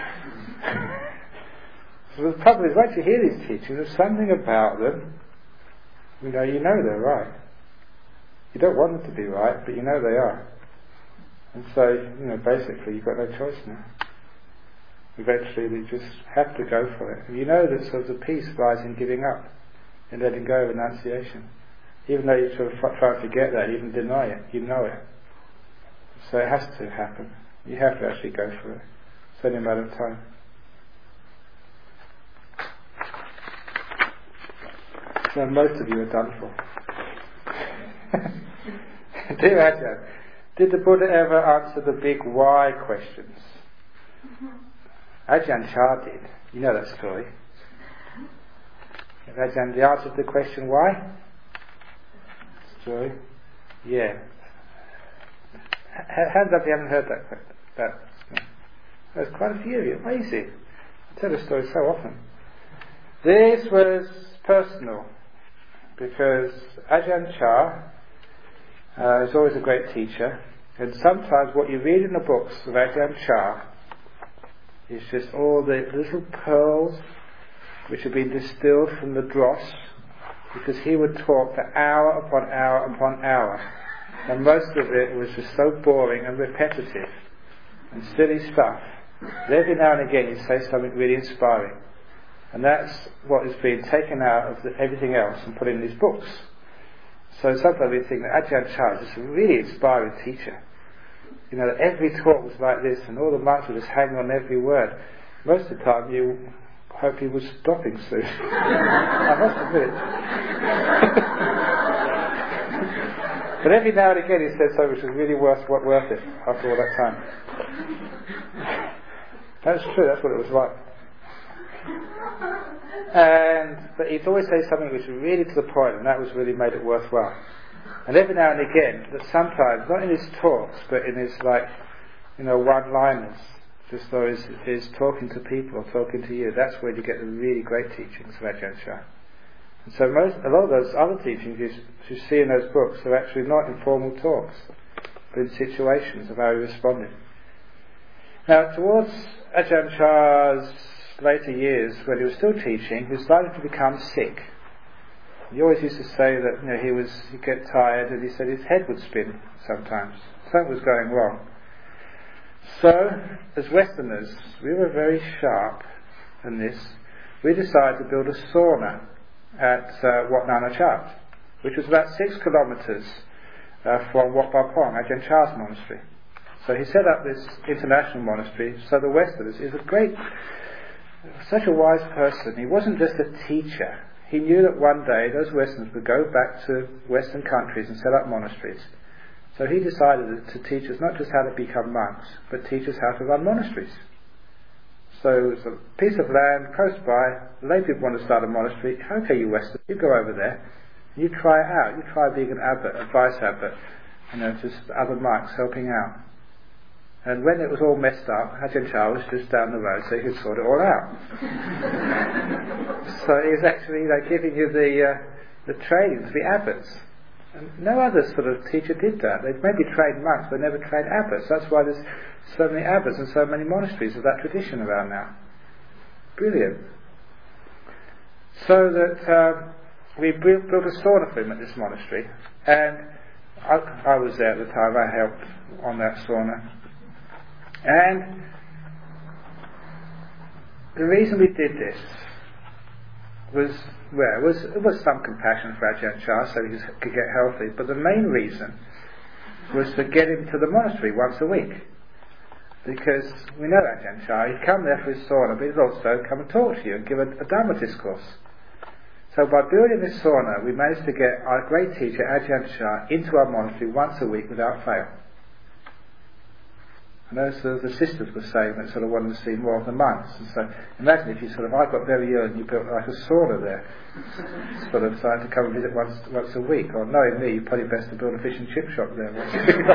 So the problem is, once you hear these teachings, there's something about them, you know they're right. You don't want them to be right, but you know they are. And so, basically you've got no choice now. Eventually we just have to go for it. And you know that sort of the peace lies in giving up, in letting go of renunciation. Even though you sort of try to forget that, even deny it, you know it. So it has to happen. You have to actually go for it. It's only a matter of time. So most of you are done for. Dear Ajahn, did the Buddha ever answer the big why questions? Ajahn Chah did. You know that story. Ajahn, the answer to the question why? Story? Yeah. Hands up if you haven't heard that. There's quite a few of you. Amazing. I tell the story so often. This was personal, because Ajahn Chah is always a great teacher, and sometimes what you read in the books of Ajahn Chah is just all the little pearls which have been distilled from the dross because he would talk for hour upon hour upon hour, and most of it was just so boring and repetitive and silly stuff. But every now and again he'd say something really inspiring, and that's what is being taken out of everything else and put in these books. So sometimes we think that Ajahn Chah is a really inspiring teacher. That every talk was like this and all the monks were just hanging on every word. Most of the time you hope he was stopping soon. I must admit. But every now and again he said something which was really worth it after all that time. That's true, that's what it was like. But he'd always say something which was really to the point, and that was really made it worthwhile. And every now and again, that sometimes, not in his talks, but in his one-liners, just though he's talking to people or talking to you, that's where you get the really great teachings of Ajahn Chah. And so a lot of those other teachings you see in those books are actually not informal talks, but in situations of how he responded. Now, towards Ajahn Chah's later years, when he was still teaching, he started to become sick. He always used to say that he'd get tired, and he said his head would spin sometimes. Something was going wrong. So, as Westerners, we were very sharp in this. We decided to build a sauna at Wat Nana Chat, which was about 6 kilometres from Wat Pah Pong, Ajahn Chah's monastery. So he set up this international monastery. So the Westerners is such a wise person. He wasn't just a teacher. He knew that one day those Westerners would go back to Western countries and set up monasteries. So he decided to teach us not just how to become monks, but teach us how to run monasteries. So it's a piece of land close by, lay people want to start a monastery. Okay, you Westerners, you go over there, you try it out. You try being an abbot, a vice abbot, just other monks helping out. And when it was all messed up, Ajahn Chah was just down the road, so he could sort it all out. So he was actually giving you the training to be abbots. And no other sort of teacher did that. They maybe trained monks, but never trained abbots. That's why there's so many abbots and so many monasteries of that tradition around now. Brilliant. So that we built a sauna for him at this monastery, and I was there at the time. I helped on that sauna. And the reason we did this was it was some compassion for Ajahn Chah so he could get healthy, but the main reason was to get him to the monastery once a week, because we know Ajahn Chah, he'd come there for his sauna, but he'd also come and talk to you and give a Dhamma discourse. So by building this sauna, we managed to get our great teacher Ajahn Chah into our monastery once a week without fail. And as the sisters were saying, that sort of wanted to see more of the monks. And so imagine if I got very ill and you built like a sauna there, sort of starting to come and visit once a week. Or knowing me, you're probably best to build a fish and chip shop there once a week.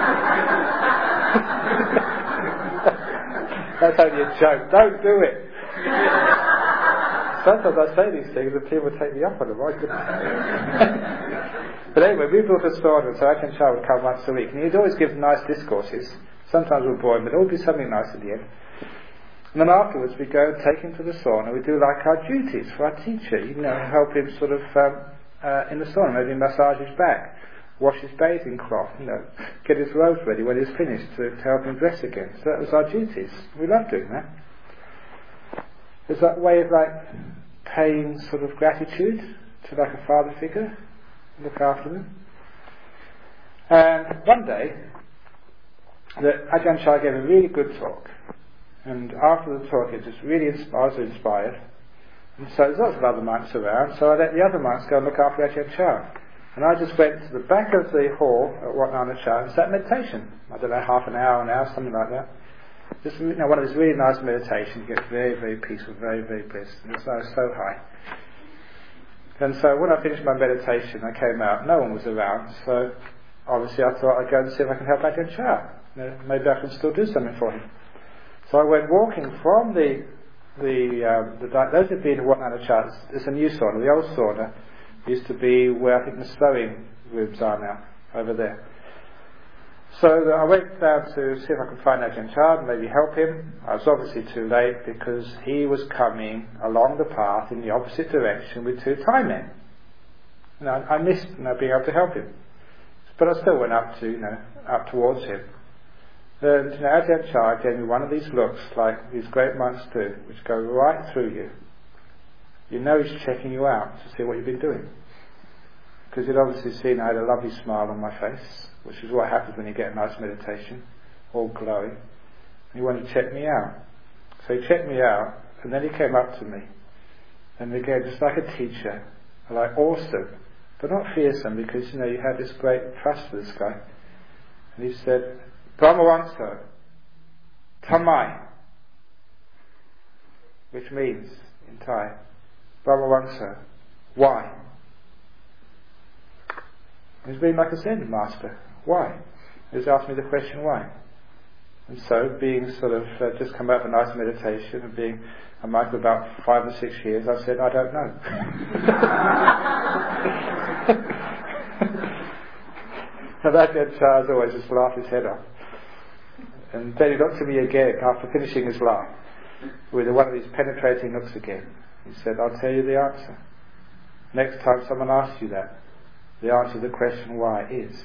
That's only a joke. Don't do it. Sometimes I say these things and people take me up on them. My goodness. But anyway, we built a sauna, so Ajahn Chah would come once a week, and he'd always give nice discourses. Sometimes we're boring, but it will be something nice at the end. And then afterwards we go and take him to the sauna. We do like our duties for our teacher, help him sort of in the sauna, maybe massage his back, wash his bathing cloth, get his robes ready when he's finished to help him dress again. So that was our duties. We love doing that. It's that way of paying sort of gratitude to a father figure, look after them. And one day, that Ajahn Chah gave a really good talk, and after the talk it just really inspired, and so there's lots of other monks around, so I let the other monks go and look after Ajahn Chah, and I just went to the back of the hall at Wat Nana Chat and sat meditation. I don't know, half an hour, something like that. Just one of these really nice meditations. You get very, very peaceful, very, very blissed, and it's so high. And so when I finished my meditation, I came out. No one was around, so obviously I thought I'd go and see if I can help Ajahn Chah. Maybe I can still do something for him. So I went walking from those who've been to Wat Nana Chat. It's a new sauna. The old sauna used to be where I think the sewing rooms are now, over there. So I went down to see if I could find Ajahn Chah and maybe help him. I was obviously too late because he was coming along the path in the opposite direction with 2 Thai men. I missed being able to help him. But I still went up towards him. And Ajahn Chah gave me one of these looks, like these great monks do, which go right through you. You know he's checking you out to see what you've been doing. Because he'd obviously seen I had a lovely smile on my face, which is what happens when you get a nice meditation, all glowing. And he wanted to check me out. So he checked me out, and then he came up to me. And again, just like a teacher, like awesome, but not fearsome, because you had this great trust for this guy. And he said, Brahmawansa, Tamai, which means, in Thai, Brahmawansa, why? He's been like a Zen master. Why? He's asked me the question why. And so, being sort of just come out of a nice meditation and being a monk for about 5 or 6 years, I said, I don't know. And Ajahn Chah always just laughed his head off. And then he looked at me again after finishing his laugh with one of these penetrating looks again. He said, I'll tell you the answer. Next time someone asks you that, the answer to the question why is.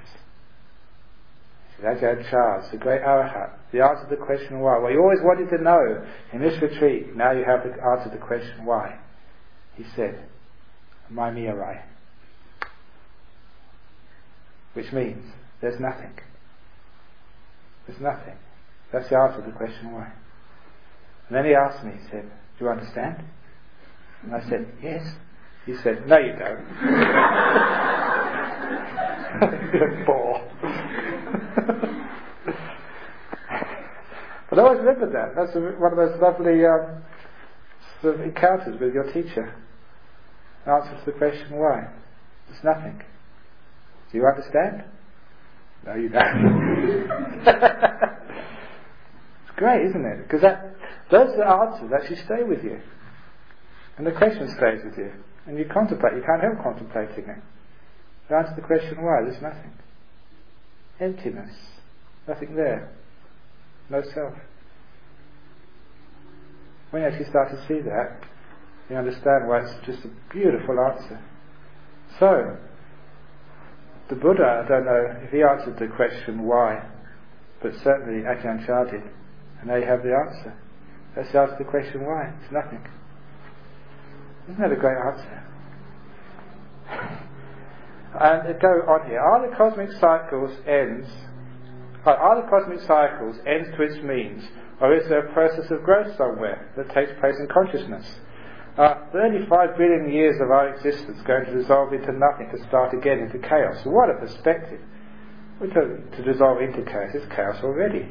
Ajahn Chah, the great Arahat, the answer to the question why. Well, you always wanted to know in this retreat, now you have the answer to the question why. He said, Mai Miarai. Which means, there's nothing. There's nothing. That's the answer to the question why. And then he asked me, he said, do you understand? And I said, yes. He said, no you don't. Good bore. But I always remember that. That's one of those lovely sort of encounters with your teacher. The answer to the question why. There's nothing. Do you understand? No, you don't. It's great, isn't it? Because those are the answers that actually stay with you. And the question stays with you. And you contemplate. You can't help contemplating it. The answer to the question why, there's nothing. Emptiness. Nothing there. No self. When you actually start to see that, you understand why it's just a beautiful answer. So, the Buddha, I don't know if he answered the question why, but certainly Ajahn Chah did. And they have the answer. That's the answer to the question why. It's nothing. Isn't that a great answer? And it go on here. Are the cosmic cycles ends to its means, or is there a process of growth somewhere that takes place in consciousness? 35 billion years of our existence going to dissolve into nothing to start again into chaos. What a perspective. To dissolve into chaos. It's chaos already.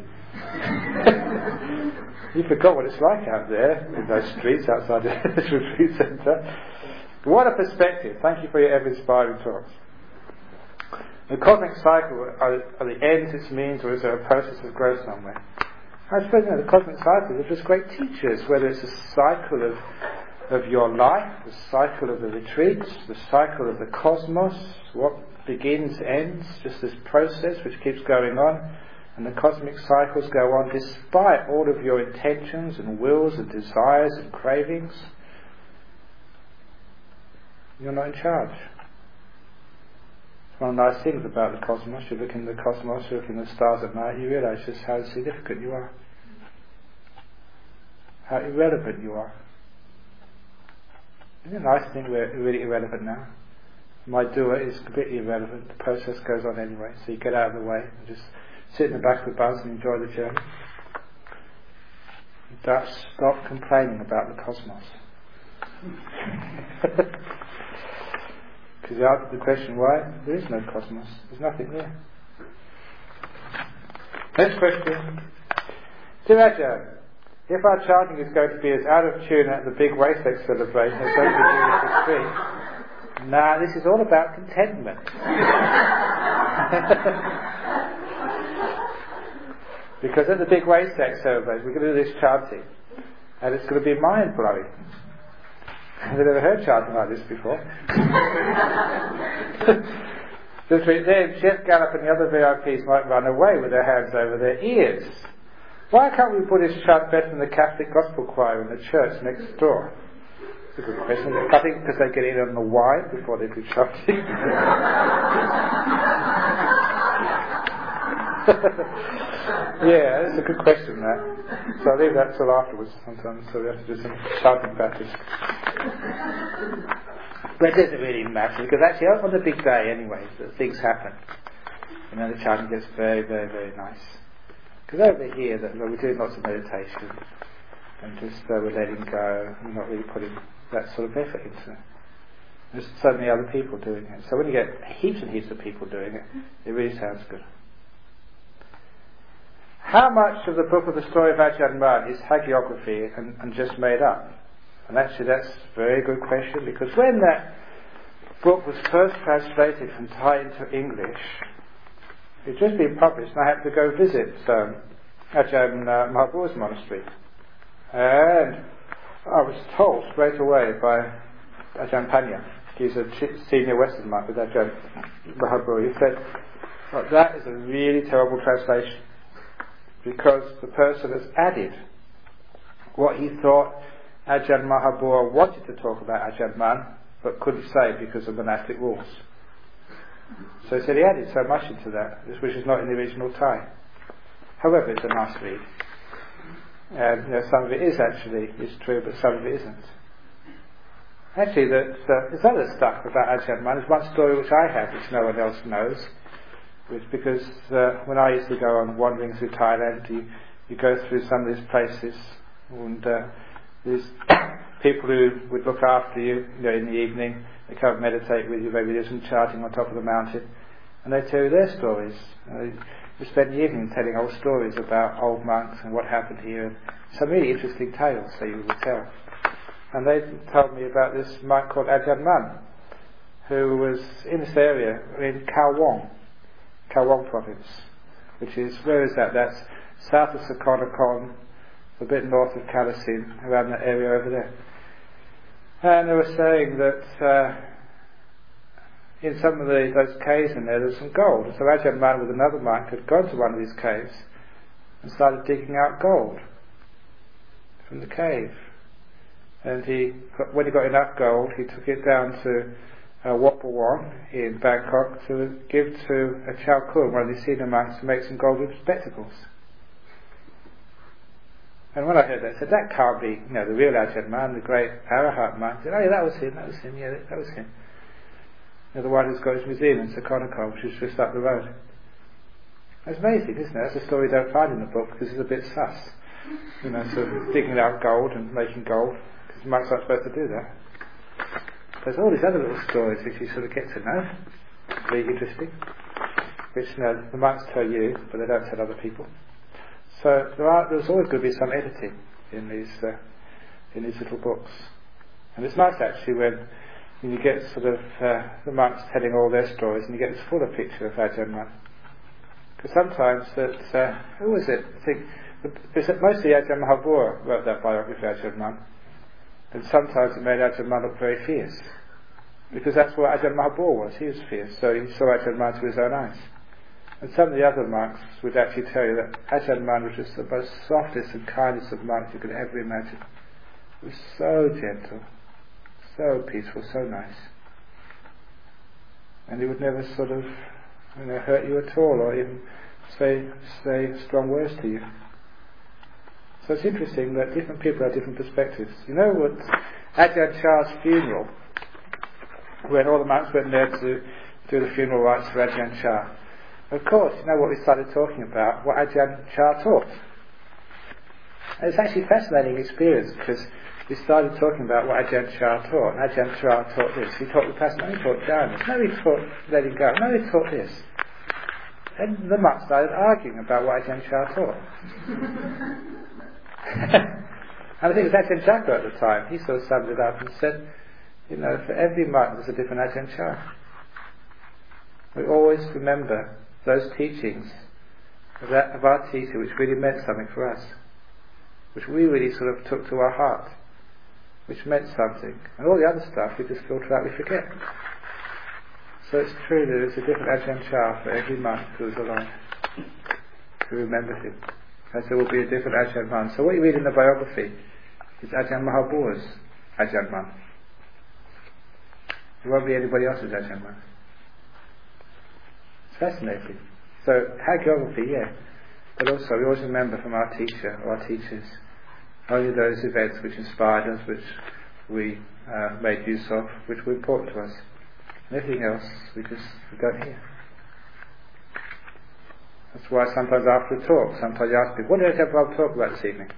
You forgot what it's like out there in those streets outside this retreat centre. What a perspective. Thank you for your ever-inspiring talks. The cosmic cycle, are the ends its means, or is there a process of growth somewhere? I suppose the cosmic cycles are just great teachers, whether it's a cycle of your life, the cycle of the retreats, the cycle of the cosmos, what begins, ends, just this process which keeps going on, and the cosmic cycles go on despite all of your intentions and wills and desires and cravings. You're not in charge. It's one of the nice things about the cosmos. You look in the cosmos, you look in the stars at night, you realise just how significant you are. How irrelevant you are. Isn't it nice to think we're really irrelevant now? My doer is completely irrelevant. The process goes on anyway, so you get out of the way and just sit in the back of the bus and enjoy the journey. Don't stop complaining about the cosmos. Because the answer to the question why, there is no cosmos. There's nothing there. Next question. Dear Ajahn, if our chanting is going to be as out of tune at the big Waisak celebration as going to be during the retreat, this is all about contentment. Because at the big Waisak celebration we're going to do this chanting, and it's going to be mind-blowing. I've never heard chanting like this before. Then Chef Gallup and the other VIPs might run away with their hands over their ears. Why can't we Buddhists chant better than the Catholic gospel choir in the church next door? It's a good question. I think because they get in on the why before they do chanting. Yeah, that's a good question, that. So I leave that till afterwards sometimes, so we have to do some chanting practice. But it doesn't really matter, because actually on the big day anyway, things happen. And then the chanting gets very, very, very nice. Because over here, we're doing lots of meditation, and just we're letting go, and not really putting that sort of effort into it. There's so many other people doing it. So when you get heaps and heaps of people doing it, it really sounds good. How much of the book of the story of Ajahn Mun is hagiography and just made up? And actually that's a very good question, because when that book was first translated from Thai into English, it had just been published, and I had to go visit Ajahn Mahabur's monastery. And I was told straight away by Ajahn Panya, he's a senior Western monk with Ajahn Mahabur, he said, "Oh, that is a really terrible translation, because the person has added what he thought Ajahn Mahabur wanted to talk about Ajahn Mun, but couldn't say because of monastic rules." So he said he added so much into that, which is not in the original Thai. However, it's a nice read. And some of it is true, but some of it isn't. Actually, there's other stuff about Ajahn Mun. There's one story which I have, which no one else knows. It's because when I used to go on wandering through Thailand, you go through some of these places, and there's people who would look after you, in the evening. They come and meditate with you, maybe do some chanting on top of the mountain, and they tell you their stories. You spend the evening telling old stories about old monks and what happened here. Some really interesting tales they would tell. And they told me about this monk called Ajahn Mun, who was in this area in Khao province, which is, where is that? That's south of Sakonnakhon, a bit north of Kalasin, around that area over there. And they were saying that in some of those caves in there, there's some gold. So Ajahn Mun with another monk had gone to one of these caves and started digging out gold from the cave. And when he got enough gold, he took it down to Wat Pawon in Bangkok to give to a Chao Kun, one of the senior monks, to make some golden spectacles. And when I heard that, I said, that can't be, the real Ajahn Mun, the great Arahant monk. I said, oh yeah, that was him, yeah, that was him. The one who's got his museum in Sakonnakhon, which is just up the road. That's amazing, isn't it? That's a story you don't find in the book, because it's a bit sus. Sort of digging out gold and making gold, because monks aren't supposed to do that. There's all these other little stories which you sort of get to know, really interesting, which the monks tell you, but they don't tell other people. So there's always going to be some editing in these little books, and it's nice actually when you get sort of the monks telling all their stories, and you get this fuller picture of Ajahn Mun. Because sometimes who was it? I think mostly Ajahn Mahabur wrote that biography of Ajahn Mun. And sometimes it made Ajahn Mun look very fierce, because that's what Ajahn Mahabur was. He was fierce, so he saw Ajahn Mun through his own eyes. And some of the other monks would actually tell you that Ajahn Mun was just the most softest and kindest of monks you could ever imagine. He was so gentle, so peaceful, so nice, and he would never sort of hurt you at all, or even say strong words to you. So it's interesting that different people have different perspectives. What Ajahn Chah's funeral, when all the monks went there to do the funeral rites for Ajahn Chah, of course, what we started talking about, what Ajahn Chah taught. And it's actually a fascinating experience, because we started talking about what Ajahn Chah taught. And Ajahn Chah taught this. He taught Vipassana. He taught Jhana. No, he taught letting go. No, he taught this. And the monks started arguing about what Ajahn Chah taught. And I think it was Ajahn Jaka at the time. He sort of summed it up and said, for every monk there's a different Ajahn Chah. We always remember those teachings of our teacher, which really meant something for us, which we really sort of took to our heart, which meant something. And all the other stuff we just filter out, we forget. So it's true that there's a different Ajahn Chah for every monk who's alive, who remembers him. As there will be a different Ajahn Mun. So what you read in the biography is Ajahn Mahabur's Ajahn Mun. You won't be anybody else's Ajahn Mun. It's fascinating. So, hagiography, yeah. But also, we always remember from our teacher or our teachers, only those events which inspired us, which we made use of, which were important to us. And everything else, we don't hear. That's why sometimes after a talk, sometimes you ask people, what did Ajahn talk about this evening?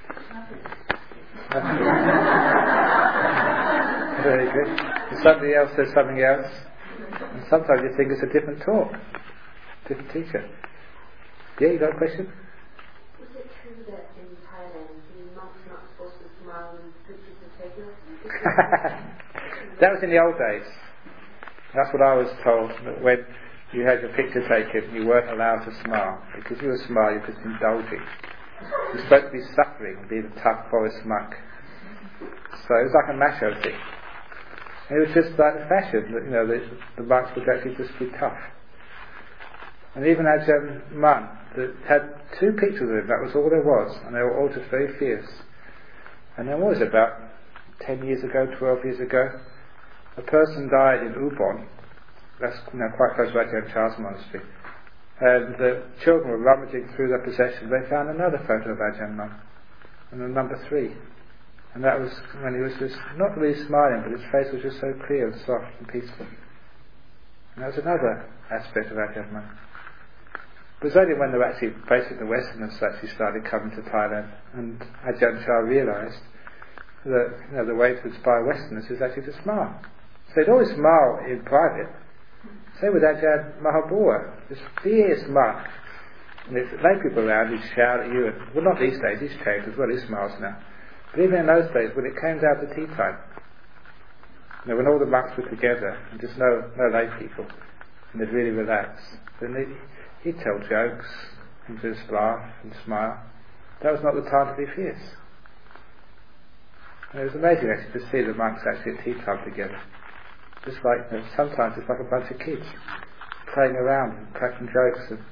Very good. And somebody else says something else, and sometimes you think it's a different talk, different teacher. Yeah, you got a question? Was it true that in Thailand the monks are not supposed to smile when pictures are taken? That was in the old days. That's what I was told, that when you had your picture taken, you weren't allowed to smile. Because you were smile, you're just indulging. You're supposed to be suffering, being a tough forest monk. So it was like a macho thing. And it was just like the fashion, that the monks would actually just be tough. And even Ajahn Mun, that had 2 pictures of him, that was all there was, and they were all just very fierce. And then what was it, about 10 years ago, 12 years ago, a person died in Ubon, that's quite close to Ajahn Chah's monastery, and the children were rummaging through their possessions. They found another photo of Ajahn Mun, and then number 3. And that was when he was just not really smiling, but his face was just so clear and soft and peaceful. And that was another aspect of Ajahn Mun. It was only when they were actually, basically the Westerners actually started coming to Thailand, and Ajahn Chah realised that the way to inspire Westerners is actually to smile. So he'd always smile in private. Same with Ajahn Mahabua, this fierce monk. And if lay people around, he'd shout at you, and, well, not these days, he's changed as well, he smiles now. But even in those days, when it came down to tea time, when all the monks were together, and just no lay people, and they'd really relax, then he'd tell jokes, and just laugh and smile. That was not the time to be fierce. And it was amazing actually to see the monks actually at tea time together. Just like, sometimes it's like a bunch of kids playing around and cracking jokes. And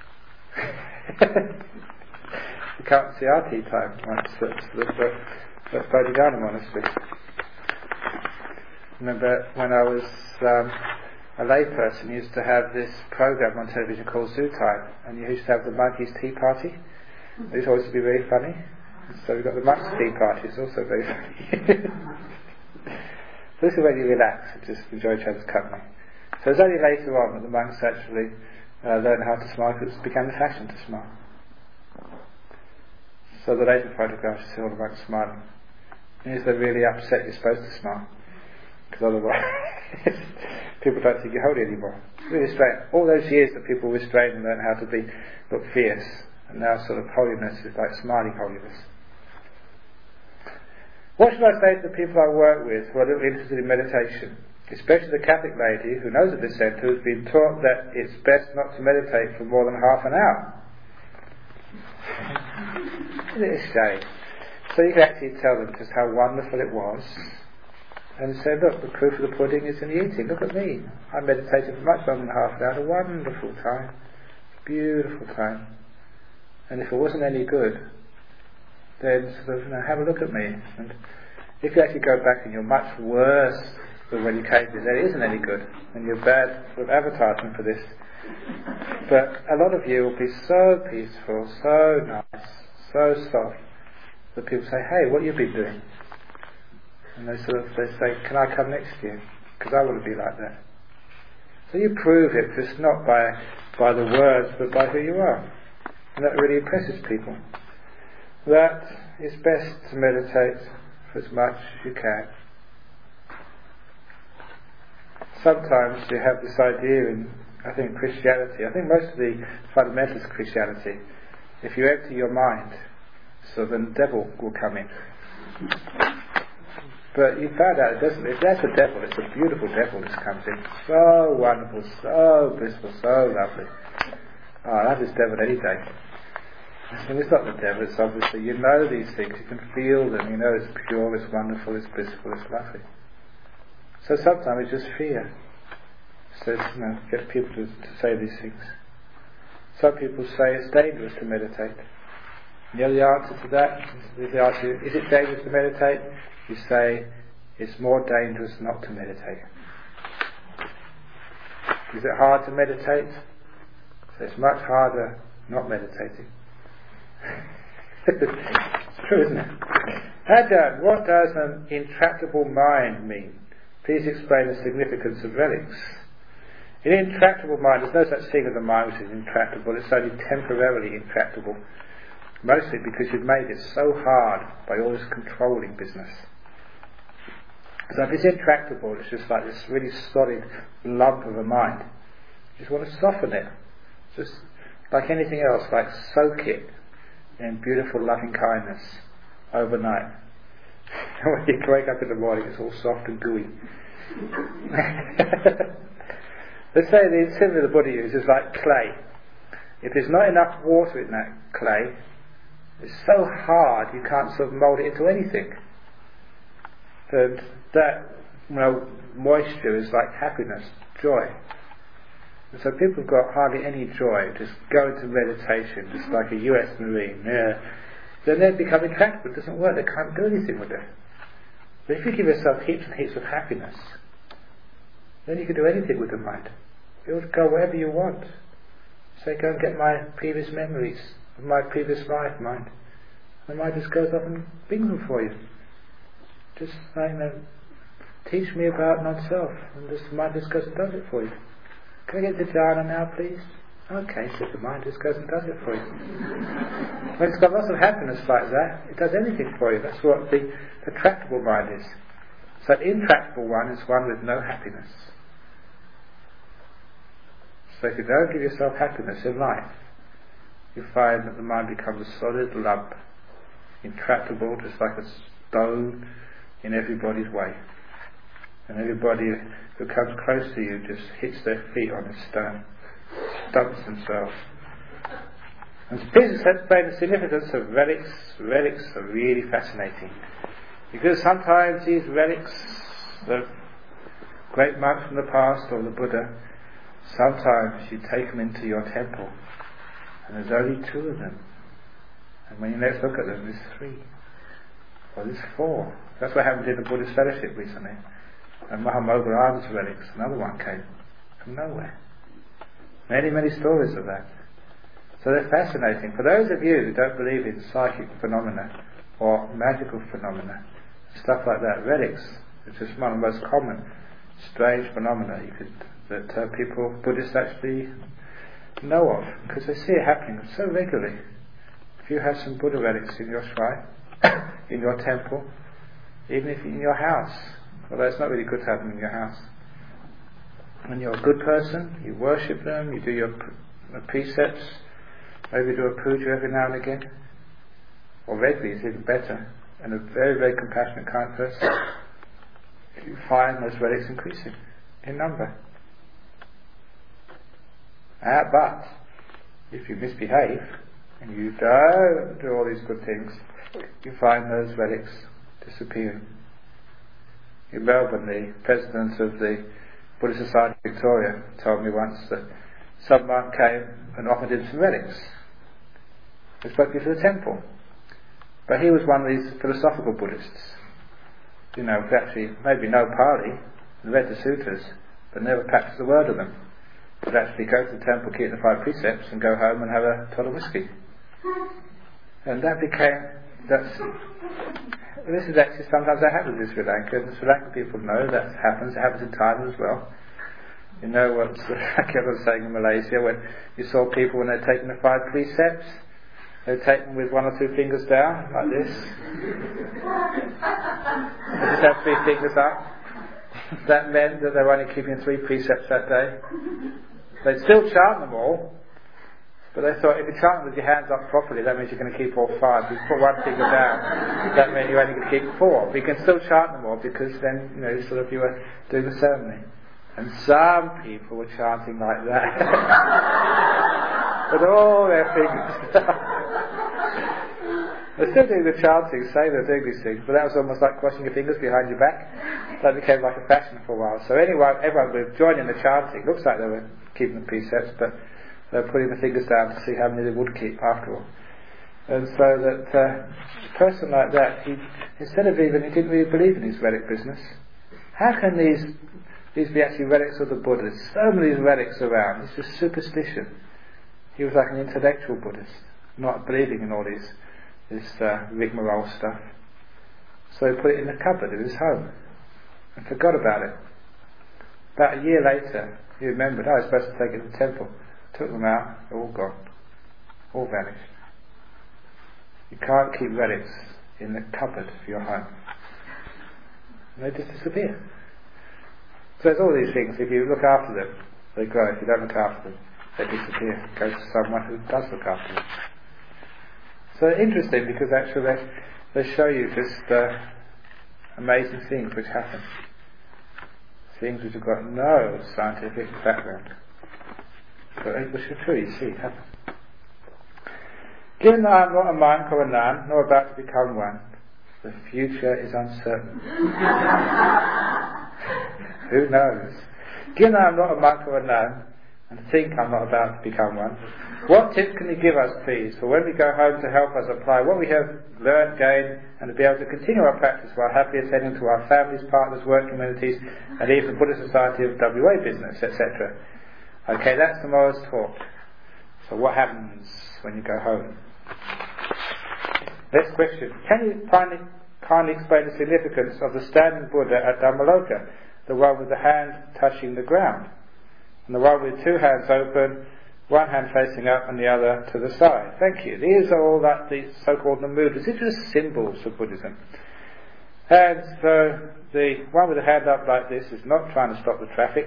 you can't see our tea time once at Bodhidharma Monastery. I remember when I was a lay person, used to have this program on television called Zoo Time, and you used to have the monkeys' tea party. It used to always be very funny. So we've got the monks' tea party, it's also very funny. This is when you relax and just enjoy each other's company. So it's only later on that the monks actually learned how to smile, because it became the fashion to smile. So the later photographs, you see all the monks smiling. And if they're really upset, you're supposed to smile, because otherwise people don't think you're holy anymore. It's really strange. All those years that people restrained and learned how to look fierce, and now sort of holiness is like smiling holiness. What should I say to the people I work with who are a little interested in meditation, especially the Catholic lady who knows of this centre, who's been taught that it's best not to meditate for more than half an hour? Isn't it a shame? So you can actually tell them just how wonderful it was, and say, look, the proof of the pudding is in the eating. Look at me. I meditated for much longer than half an hour. A wonderful time. Beautiful time. And if it wasn't any good, then sort of, have a look at me. And if you actually go back and you're much worse than when you came to this, it isn't any good, and you're bad sort of advertisement for this. But a lot of you will be so peaceful, so nice, so soft, that people say, hey, what have you been doing? And they say, can I come next to you? Because I want to be like that. So you prove it just not by the words, but by who you are. And that really impresses people. That it's best to meditate for as much as you can. Sometimes you have this idea in, I think, Christianity. I think most of the fundamentals of Christianity, if you empty your mind, so then the devil will come in. But you found out it doesn't. If that's a devil, it's a beautiful devil that comes in. So wonderful, so blissful, so lovely. I love this devil any day. And it's not the devil, it's obviously, you know these things, you can feel them, you know it's pure, it's wonderful, it's blissful, it's lovely. So sometimes it's just fear. So get people to say these things. Some people say it's dangerous to meditate. And the answer to that is the answer, is it dangerous to meditate? You say, it's more dangerous not to meditate. Is it hard to meditate? So it's much harder not meditating. It's true, isn't it? Ajahn, what does an intractable mind mean? Please explain the significance of relics. In an intractable mind, there's no such thing as a mind which is intractable. It's only temporarily intractable. Mostly because you've made it so hard by all this controlling business. So if it's intractable, it's just like this really solid lump of a mind. You just want to soften it. Just like anything else, like soak it in beautiful loving kindness overnight. When you wake up in the morning, it's all soft and gooey. Let's say the symbol the Buddha uses is like clay. If there's not enough water in that clay, it's so hard you can't sort of mould it into anything. And that moisture is like happiness, joy. And so people have got hardly any joy, just go into meditation, just like a US Marine. Yeah. Then they become intractable. It doesn't work. They can't do anything with it. But if you give yourself heaps and heaps of happiness, then you can do anything with the mind. You'll go wherever you want. Say, go and get my previous memories of my previous life, mind. The mind just goes off and brings them for you. Just teach me about myself, and the mind just goes and does it for you. Can I get the jhana now, please? Okay, so the mind just goes and does it for you. When it's got lots of happiness like that, it does anything for you. That's what the tractable mind is. So the intractable one is one with no happiness. So if you don't give yourself happiness in life, you find that the mind becomes a solid lump, intractable, just like a stone in everybody's way. And everybody who comes close to you just hits their feet on a stone, stumps themselves. And please explain the significance of relics. Relics are really fascinating. Because sometimes these relics, the great monks from the past or the Buddha, sometimes you take them into your temple and there's only 2 of them. And when you next look at them, there's 3. Or there's 4. That's what happened in the Buddhist Fellowship recently. And Mahamoggallana's relics, another one came from nowhere. Many, many stories of that. So they're fascinating. For those of you who don't believe in psychic phenomena or magical phenomena, stuff like that, relics is just one of the most common strange phenomena that people, Buddhists actually know of, because they see it happening so regularly. If you have some Buddha relics in your shrine, in your temple, even if in your house, although it's not really good to have them in your house, when you're a good person, you worship them, you do your precepts, maybe do a puja every now and again, or regularly is even better, and a very, very compassionate, kind person, you find those relics increasing in number. But if you misbehave and you don't do all these good things, you find those relics disappearing. In Melbourne, the president of the Buddhist Society of Victoria told me once that someone came and offered him some relics. He spoke to the temple. But he was one of these philosophical Buddhists. Who actually maybe know Pali and read the sutras, but never practiced a word of them. Would actually go to the temple, keep the 5 precepts, and go home and have a tot of whiskey. And that this is actually sometimes that happens in Sri Lanka, and the Sri Lankan people know that happens. It happens in Thailand as well. You know what I was saying in Malaysia, when you saw people when they're taking the 5 precepts, they take them with 1 or 2 fingers down, like this. They just have 3 fingers up. That meant that they were only keeping 3 precepts that day. They'd still chant them all, but they thought if you chant them with your hands up properly, that means you're going to keep all 5. If you put 1 finger down, that means you're only going to keep 4. But you can still chant them all, because then you were doing the ceremony. And some people were chanting like that with all their fingers. They're still doing the chanting, say they're doing these things, but that was almost like crossing your fingers behind your back. That became like a fashion for a while. So everyone would join in the chanting. It looks like they were keeping the precepts, but they were putting the fingers down to see how many they would keep after all. And so that a person like that, he didn't really believe in his relic business. How can these These be actually relics of the Buddhas. So many relics around. It's just superstition. He was like an intellectual Buddhist, not believing in all this rigmarole stuff. So he put it in the cupboard of his home and forgot about it. About a year later, he remembered, I was supposed to take it to the temple. Took them out, they're all gone. All vanished. You can't keep relics in the cupboard of your home. And they just disappear. So there's all these things, if you look after them, they grow. If you don't look after them, they disappear. Go to someone who does look after them. So interesting, because actually they show you just amazing things which happen. Things which have got no scientific background. But which are true, you see, happen. Given that I am not a monk or a nun, nor about to become one, the future is uncertain. Who knows? Given that I am not a monk or a nun, and think I'm not about to become one, what tips can you give us, please, for when we go home to help us apply what we have learned, gained, and to be able to continue our practice while happily attending to our families, partners, work communities, and even the Buddhist Society of WA business, etc. Okay, that's tomorrow's talk. So what happens when you go home? Next question. Can you kindly explain the significance of the standing Buddha at Dhammaloka, the one with the hand touching the ground, and the one with two hands open, one hand facing up and the other to the side? Thank you. These are all the so-called mudras. These are just symbols of Buddhism. And so the one with the hand up like this is not trying to stop the traffic.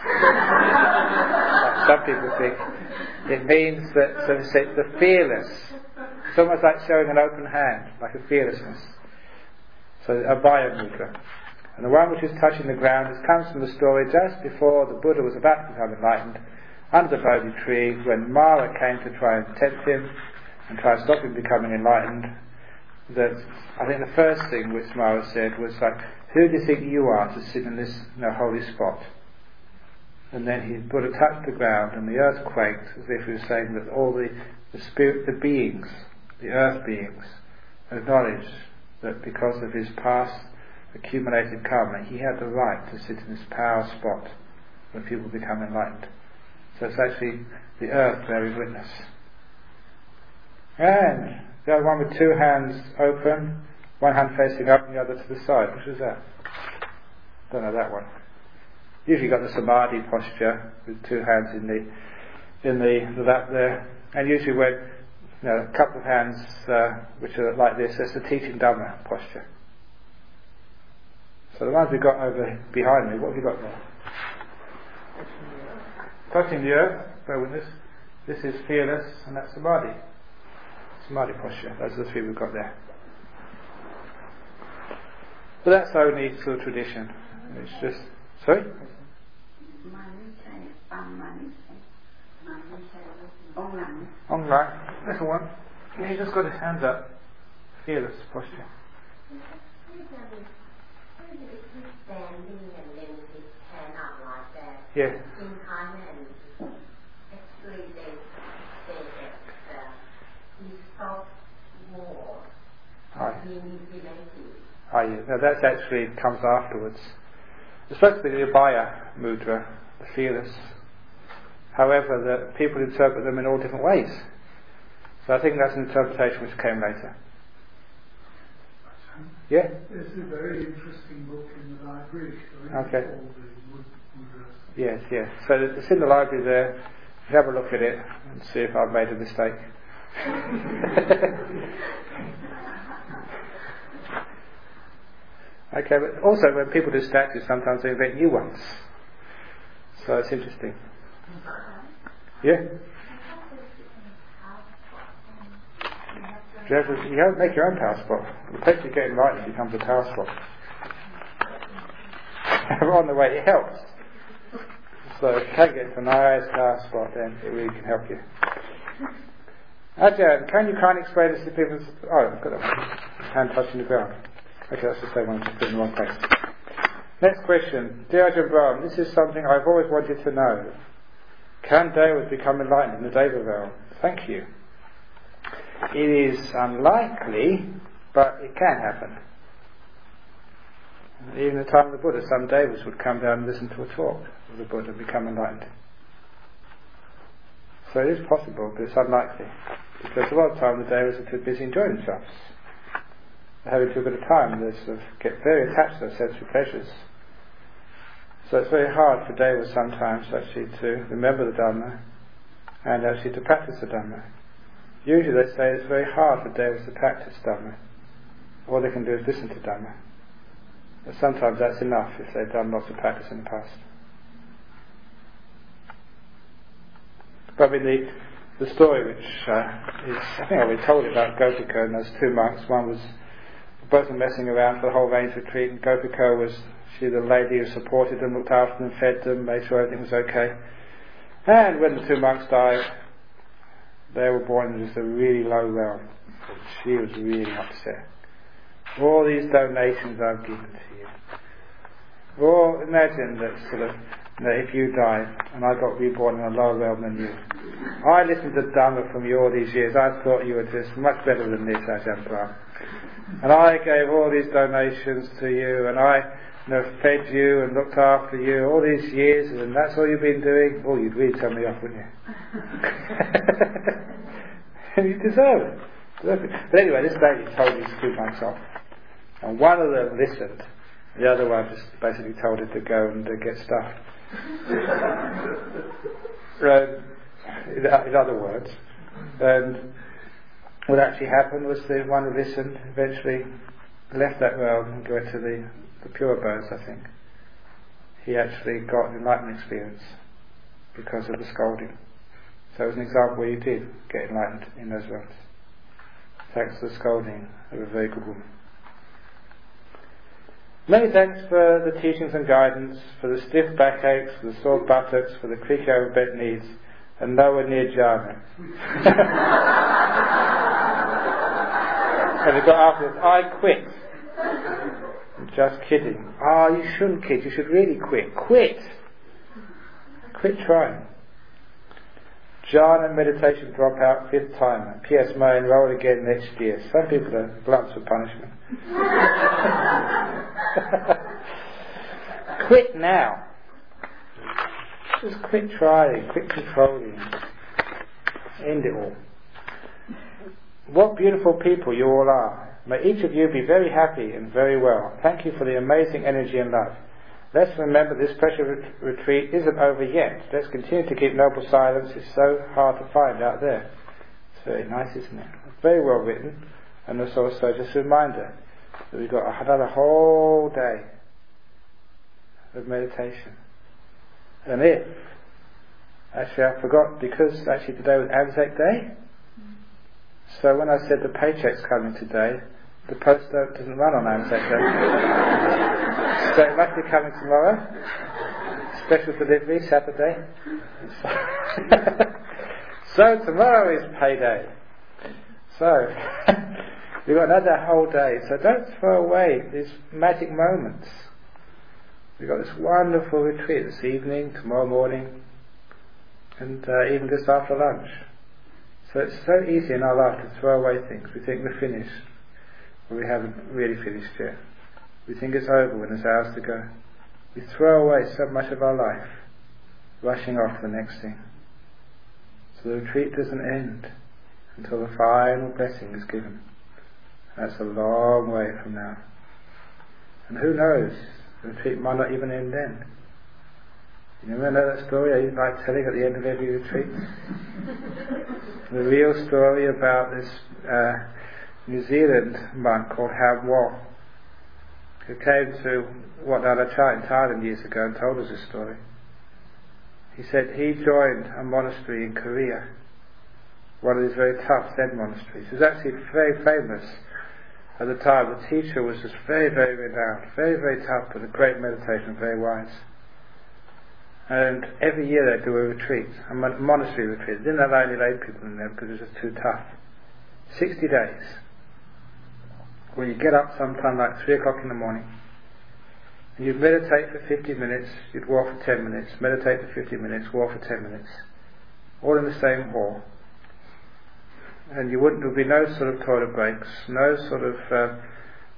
Like some people think. It means that, so to say, the fearless. It's almost like showing an open hand, like a fearlessness. So Abhaya Mudra. And the one which is touching the ground, this comes from the story just before the Buddha was about to become enlightened, under the Bodhi tree, when Mara came to try and tempt him and try to stop him becoming enlightened. That I think the first thing which Mara said was like, who do you think you are to sit in this holy spot? And then he Buddha touched the ground and the earth quaked, as if he was saying that all the beings, the earth beings, acknowledged that because of his past accumulated karma, he had the right to sit in this power spot when people become enlightened. So it's actually the earth bearing witness. And the other one with two hands open, one hand facing up and the other to the side. Which was that? Don't know that one. Usually got the samadhi posture with two hands in the lap there, and usually when a couple of hands which are like this, that's the teaching Dhamma posture. So the ones we've got over behind me, what have you got there? Touching the earth, bear witness. This is fearless, and that's samadhi. Samadhi posture. Those are the three we've got there. But that's only sort of tradition. It's just, sorry? Online. Little one. Yeah, he just got his hands up. Fearless posture. Standing and then his hand up like that. Yeah. In Thailand, actually they say that he stopped war. He manipulated. Yeah. No, that actually comes afterwards. It's supposed to be the Abhaya Mudra, the fearless. However, the people interpret them in all different ways. So I think that's an interpretation which came later. Yeah? There's a very interesting book in the library showing Okay. all the mudras. Yes, yes. So it's in the library there. Have a look at it and see if I've made a mistake. Okay, but also when people do statues, sometimes they invent new ones. So it's interesting. Yeah? You have to make your own power spot. The place you get enlightened becomes a power spot. On the way, it helps. So if you can get to an IIS power spot, then it really can help you. Ajahn, can you kindly explain this to people? Oh, I've got a hand touching the ground. Okay, that's the same one, just put in the wrong place. Next question. Dear Ajahn Brahm, this is something I've always wanted to know. Can Devas become enlightened in the Deva realm? Thank you. It is unlikely, but it can happen. Even in the time of the Buddha, some devas would come down and listen to a talk of the Buddha and become enlightened. So it is possible, but it's unlikely. Because a lot of time the devas are too busy enjoying themselves. They're having too good a time, they sort of get very attached to their sensory pleasures. So it's very hard for devas sometimes actually to remember the Dhamma and actually to practice the Dhamma. Usually they say it's very hard for devas to practice Dhamma. All they can do is listen to Dhamma. But sometimes that's enough if they've done lots of practice in the past. But I mean the story which is, I think we told it about Gopika and those two monks. One was both were messing around for the whole rains retreat, and Gopika was the lady who supported them, looked after them, fed them, made sure everything was okay. And when the two monks died, they were born in just a really low realm. She was really upset. All these donations I've given to you. Well, imagine that if you died and I got reborn in a lower realm than you. I listened to Dhamma from you all these years. I thought you were just much better than this, Ajahn Brahm. And I gave all these donations to you, and I fed you and looked after you all these years, and that's all you've been doing. Oh, you'd really tell me off, wouldn't you? And you deserve it. But anyway, this lady told these two monks off, and one of them listened. The other one just basically told her to go and get stuffed. In other words, and what actually happened was the one who listened eventually left that realm and went to the pure abodes, I think. He actually got an enlightenment experience because of the scolding. So it was an example where you did get enlightened in those realms, thanks to the scolding of a very good woman. Many thanks for the teachings and guidance, for the stiff backaches, for the sore buttocks, for the creaky over bent knees, and nowhere near jhana. And he got afterwards, I quit. Just kidding. You shouldn't kid, you should really quit. Quit trying. Jhana meditation dropout, 5th timer. P.S. may enroll again next year. Some people are glutts for punishment. Quit now. Just quit trying, quit controlling. End it all. What beautiful people you all are. May each of you be very happy and very well. Thank you for the amazing energy and love. Let's remember this precious retreat isn't over yet. Let's continue to keep noble silence. It's so hard to find out there. It's very nice, isn't it? Very well written. And it's also just a reminder that we've got another whole day of meditation. And actually I forgot, because actually today was Anzac Day, so when I said the paycheck's coming today, the post doesn't run on Anzac Day. So it must be coming tomorrow. Special delivery, Saturday. So tomorrow is payday. So we've got another whole day. So don't throw away these magic moments. We've got this wonderful retreat this evening, tomorrow morning, and even just after lunch. So it's so easy in our life to throw away things. We think we're finished, but we haven't really finished yet. We think it's over when there's hours to go. We throw away so much of our life, rushing off to the next thing. So the retreat doesn't end until the final blessing is given. That's a long way from now. And who knows, the retreat might not even end then. You remember that story I like telling at the end of every retreat? The real story about this New Zealand monk called Ham Wah, who came to Wat Nanachat in Thailand years ago and told us this story. He said he joined a monastery in Korea, one of these very tough Zen monasteries. It was actually very famous at the time. The teacher was just very, very renowned, very, very tough, but a great meditation, very wise. And every year they do a retreat, a monastery retreat. They didn't allow any lay people in there because it was just too tough. 60 days. Where you get up sometime like 3 o'clock in the morning, and you'd meditate for 50 minutes, you'd walk for 10 minutes, meditate for 50 minutes, walk for 10 minutes. All in the same hall. And there'd be no sort of toilet breaks, no sort of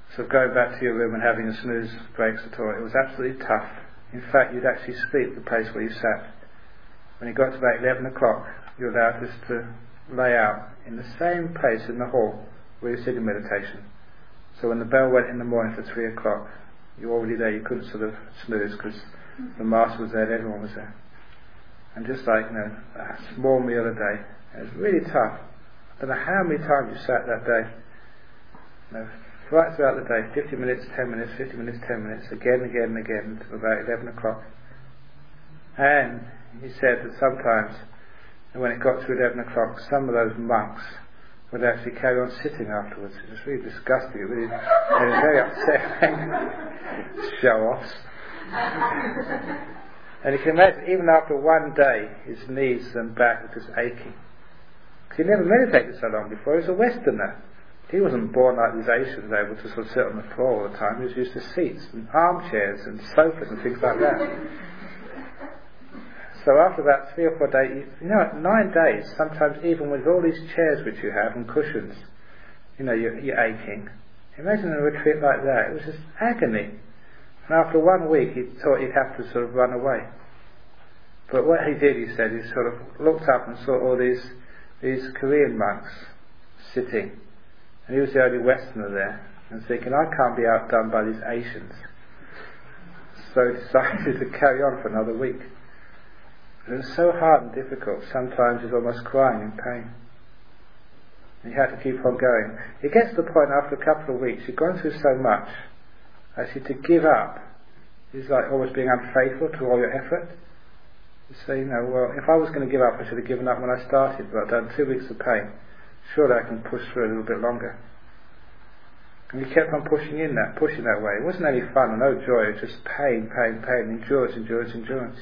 sort of going back to your room and having a snooze breaks at all. It was absolutely tough. In fact, you'd actually sleep the place where you sat. When you got to about 11 o'clock, you were allowed just to lay out in the same place in the hall where you sit in meditation. So when the bell went in the morning for 3 o'clock, you were already there. You couldn't sort of snooze because the master was there and everyone was there. And just like, a small meal a day. It was really tough. I don't know how many times you sat that day. Right throughout the day, 50 minutes, 10 minutes, 50 minutes, 10 minutes, again, until about 11 o'clock. And he said that sometimes, when it got to 11 o'clock, some of those monks would actually carry on sitting afterwards. It was really disgusting. It was very upsetting. Show-offs. And you can imagine, even after one day, his knees and back were just aching. Because he never meditated so long before. He was a Westerner. He wasn't born like these Asians, able to sort of sit on the floor all the time. He was used to seats and armchairs and sofas and things like that. So after about 3 or 4 days, 9 days, sometimes even with all these chairs which you have and cushions, you're aching. Imagine a retreat like that. It was just agony. And after 1 week, he thought he'd have to sort of run away. But what he did, he said, he sort of looked up and saw all these Korean monks sitting. And he was the only Westerner there. And thinking, I can't be outdone by these Asians. So he decided to carry on for another week. It was so hard and difficult, sometimes he was almost crying in pain. He had to keep on going. It gets to the point after a couple of weeks, you've gone through so much, actually to give up is like almost being unfaithful to all your effort. You say, well, if I was going to give up, I should have given up when I started, but I've done 2 weeks of pain. Surely I can push through a little bit longer. And he kept on pushing that way. It wasn't any fun or no joy, it was just pain, endurance.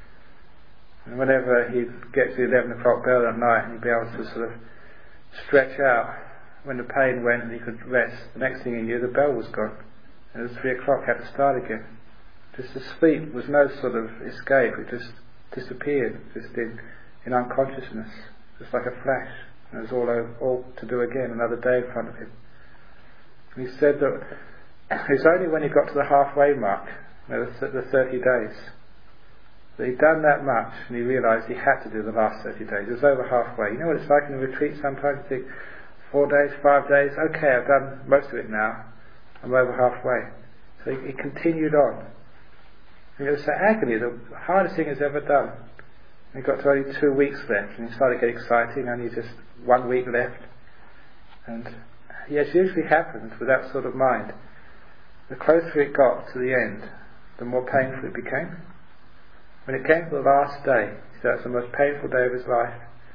And whenever he'd get to the 11 o'clock bell at night and he'd be able to sort of stretch out, when the pain went and he could rest, the next thing he knew the bell was gone. And it was 3 o'clock, had to start again. Just the sleep was no sort of escape, it just disappeared, just in unconsciousness, just like a flash. And it was all to do again, another day in front of him. And he said that it was only when he got to the halfway mark, the 30 days, that he'd done that much and he realised he had to do the last 30 days. It was over halfway. You know what it's like in a retreat sometimes? You think, 4 days, 5 days, okay, I've done most of it now. I'm over halfway. So he continued on. And it was so agony, the hardest thing he's ever done. And he got to only 2 weeks left and he started getting excited, only just 1 week left. And yes, usually happens with that sort of mind. The closer it got to the end, the more painful it became. When it came to the last day, he said that's the most painful day of his life.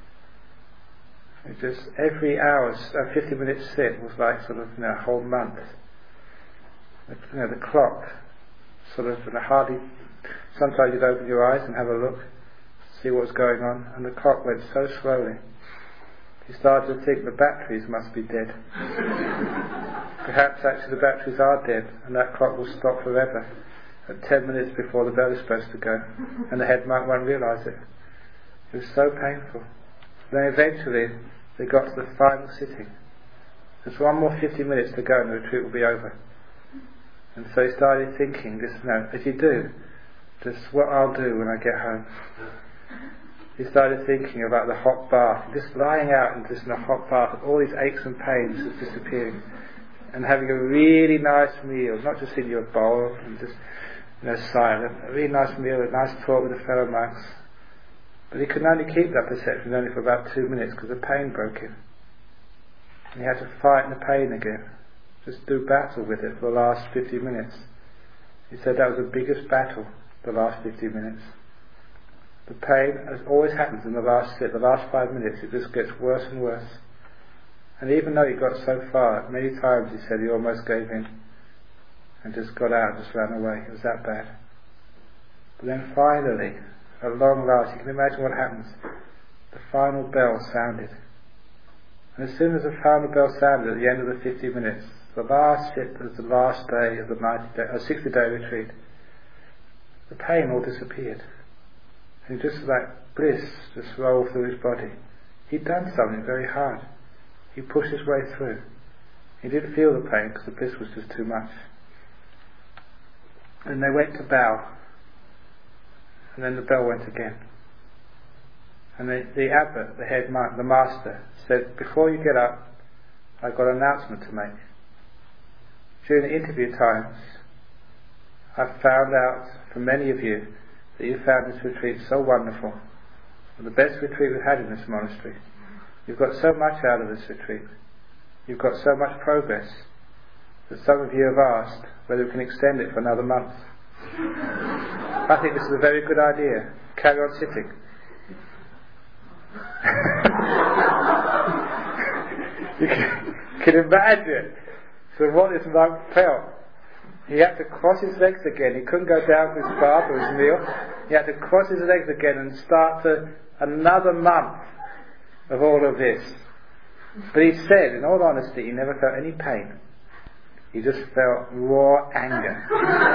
It just, every hour, 50 minutes sit was like sort of, a whole month. The clock, sort of, hardly, sometimes you'd open your eyes and have a look, see what was going on, and the clock went so slowly. He started to think the batteries must be dead. Perhaps actually the batteries are dead, and that clock will stop forever. At 10 minutes before the bell is supposed to go, and the head monk won't realise it. It was so painful. Then eventually they got to the final sitting. There's 1 more 50 minutes to go and the retreat will be over. And so he started thinking, as you do, just what I'll do when I get home. He started thinking about the hot bath, just lying out and just in a hot bath, all these aches and pains just disappearing, and having a really nice meal, not just in your bowl and just silent, a really nice meal, a nice talk with the fellow monks. But he could only keep that perception only for about 2 minutes because the pain broke him. And he had to fight the pain again, just do battle with it for the last 50 minutes. He said that was the biggest battle, the last 50 minutes. The pain, as always happens in the last 5 minutes, it just gets worse and worse. And even though he got so far, many times he said he almost gave in and just got out and just ran away. It was that bad. But then finally, at long last, you can imagine what happens. The final bell sounded. And as soon as the final bell sounded at the end of the 50 minutes, the last sit was the last day of the 60-day retreat. The pain all disappeared. And just like bliss just rolled through his body. He'd done something very hard. He pushed his way through. He didn't feel the pain because the bliss was just too much. And they went to bow, and then the bell went again. And the abbot, the head monk, the master, said, "Before you get up, I've got an announcement to make. During the interview times, I've found out from many of you that you found this retreat so wonderful, the best retreat we've had in this monastery. You've got so much out of this retreat. You've got so much progress that some of you have asked whether we can extend it for another month. I think this is a very good idea. Carry on sitting." You can imagine what this monk felt. He had to cross his legs again. He couldn't go down to his bath or his meal. He had to cross his legs again and start another month of all of this. But he said, in all honesty, he never felt any pain. He just felt raw anger.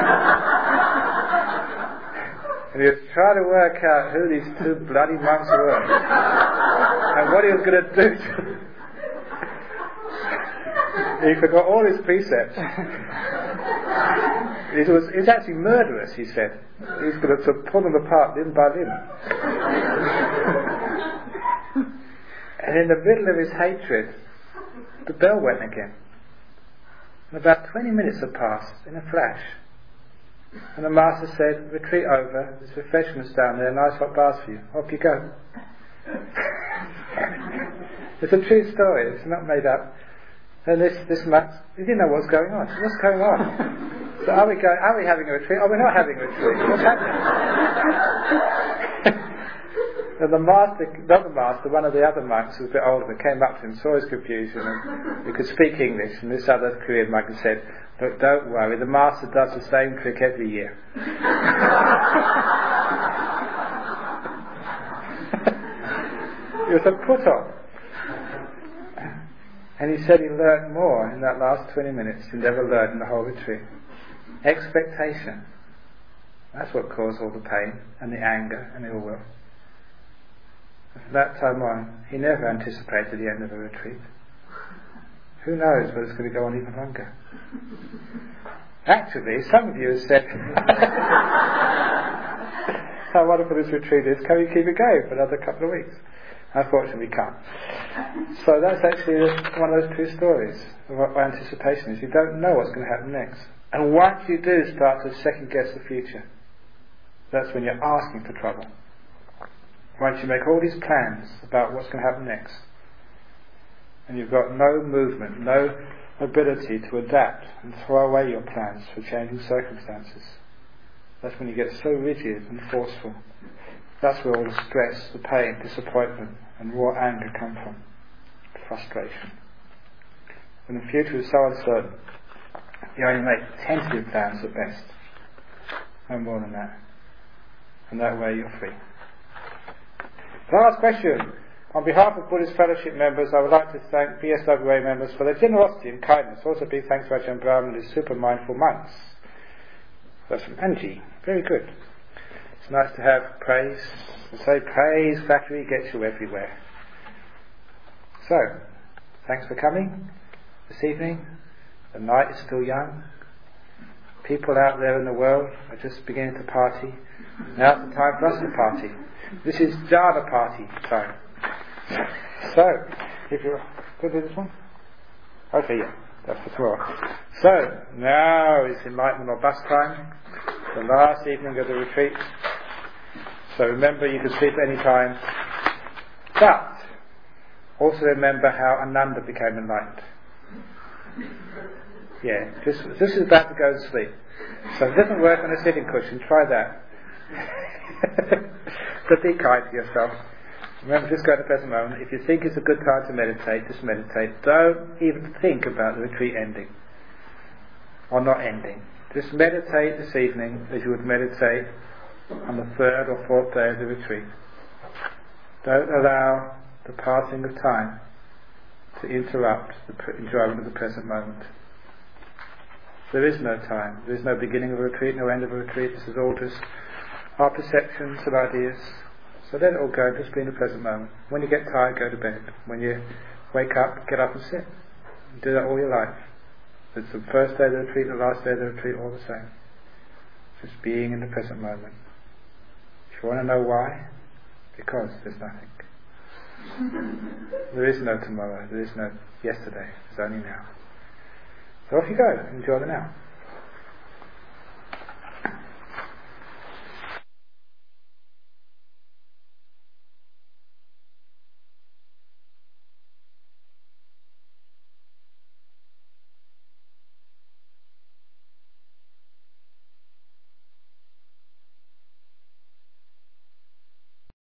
And he was trying to work out who these two bloody monks were and what he was going to do to them. He forgot all his precepts. It was actually murderous, he said. He was going to pull them apart limb by limb. And in the middle of his hatred, the bell went again. And about 20 minutes had passed in a flash. And the master said, "Retreat over, there's refreshments down there, nice hot baths for you. Off you go." It's a true story, it's not made up. And this monk, he didn't know what was going on. So what's going on? So are we having a retreat? Oh, we're not having a retreat. What's happening? And the master, one of the other monks who was a bit older, came up to him, saw his confusion, and he could speak English, and this other Korean monk said, "Look, don't worry, the master does the same trick every year." It was a put-on. And he said he learnt more in that last 20 minutes than he ever learned in the whole retreat. Expectation. That's what caused all the pain and the anger and the ill will. From that time on, he never anticipated the end of a retreat. Who knows whether it's going to go on even longer. Actually, some of you have said, "How wonderful this retreat is, can we keep it going for another couple of weeks?" Unfortunately, we can't. So that's actually one of those true stories of what anticipation is. You don't know what's going to happen next. And once you do start to second guess the future, that's when you're asking for trouble. Once you make all these plans about what's going to happen next, and you've got no movement, no ability to adapt and throw away your plans for changing circumstances, that's when you get so rigid and forceful. That's where all the stress, the pain, disappointment and raw anger come from. Frustration. When the future is so uncertain, you only make tentative plans at best. No more than that. And that way you're free. Last question. On behalf of Buddhist Fellowship members, I would like to thank BSWA members for their generosity and kindness. Also big thanks to Ajahn Brahm and his super mindful monks. That's from Angie. Very good. It's nice to have praise. They say praise, flattery gets you everywhere. So, thanks for coming this evening. The night is still young. People out there in the world are just beginning to party. Now's the time for us to party. This is jhana party time. So, if you're going to do this one? Okay, yeah, that's for tomorrow. So, now is enlightenment or bus time. The last evening of the retreat. So remember, you can sleep any time. But also remember how Ananda became enlightened. Yeah, this is about to go to sleep. So if it doesn't work on a sitting cushion, try that. But be kind to yourself. Remember, just go to the present moment. If you think it's a good time to meditate, just meditate. Don't even think about the retreat ending. Or not ending. Just meditate this evening as you would meditate on the third or fourth day of the retreat. Don't allow the passing of time to interrupt the enjoyment of the present moment. There is no time. There is no beginning of a retreat, no end of a retreat. This is all just our perceptions and ideas. So let it all go, just be in the present moment. When you get tired, go to bed. When you wake up, get up and sit. Do that all your life. It's the first day of the retreat, the last day of the retreat, all the same. Just being in the present moment. If you want to know why, because there's nothing. There is no tomorrow, there is no yesterday, there's only now. So off you go, enjoy the now.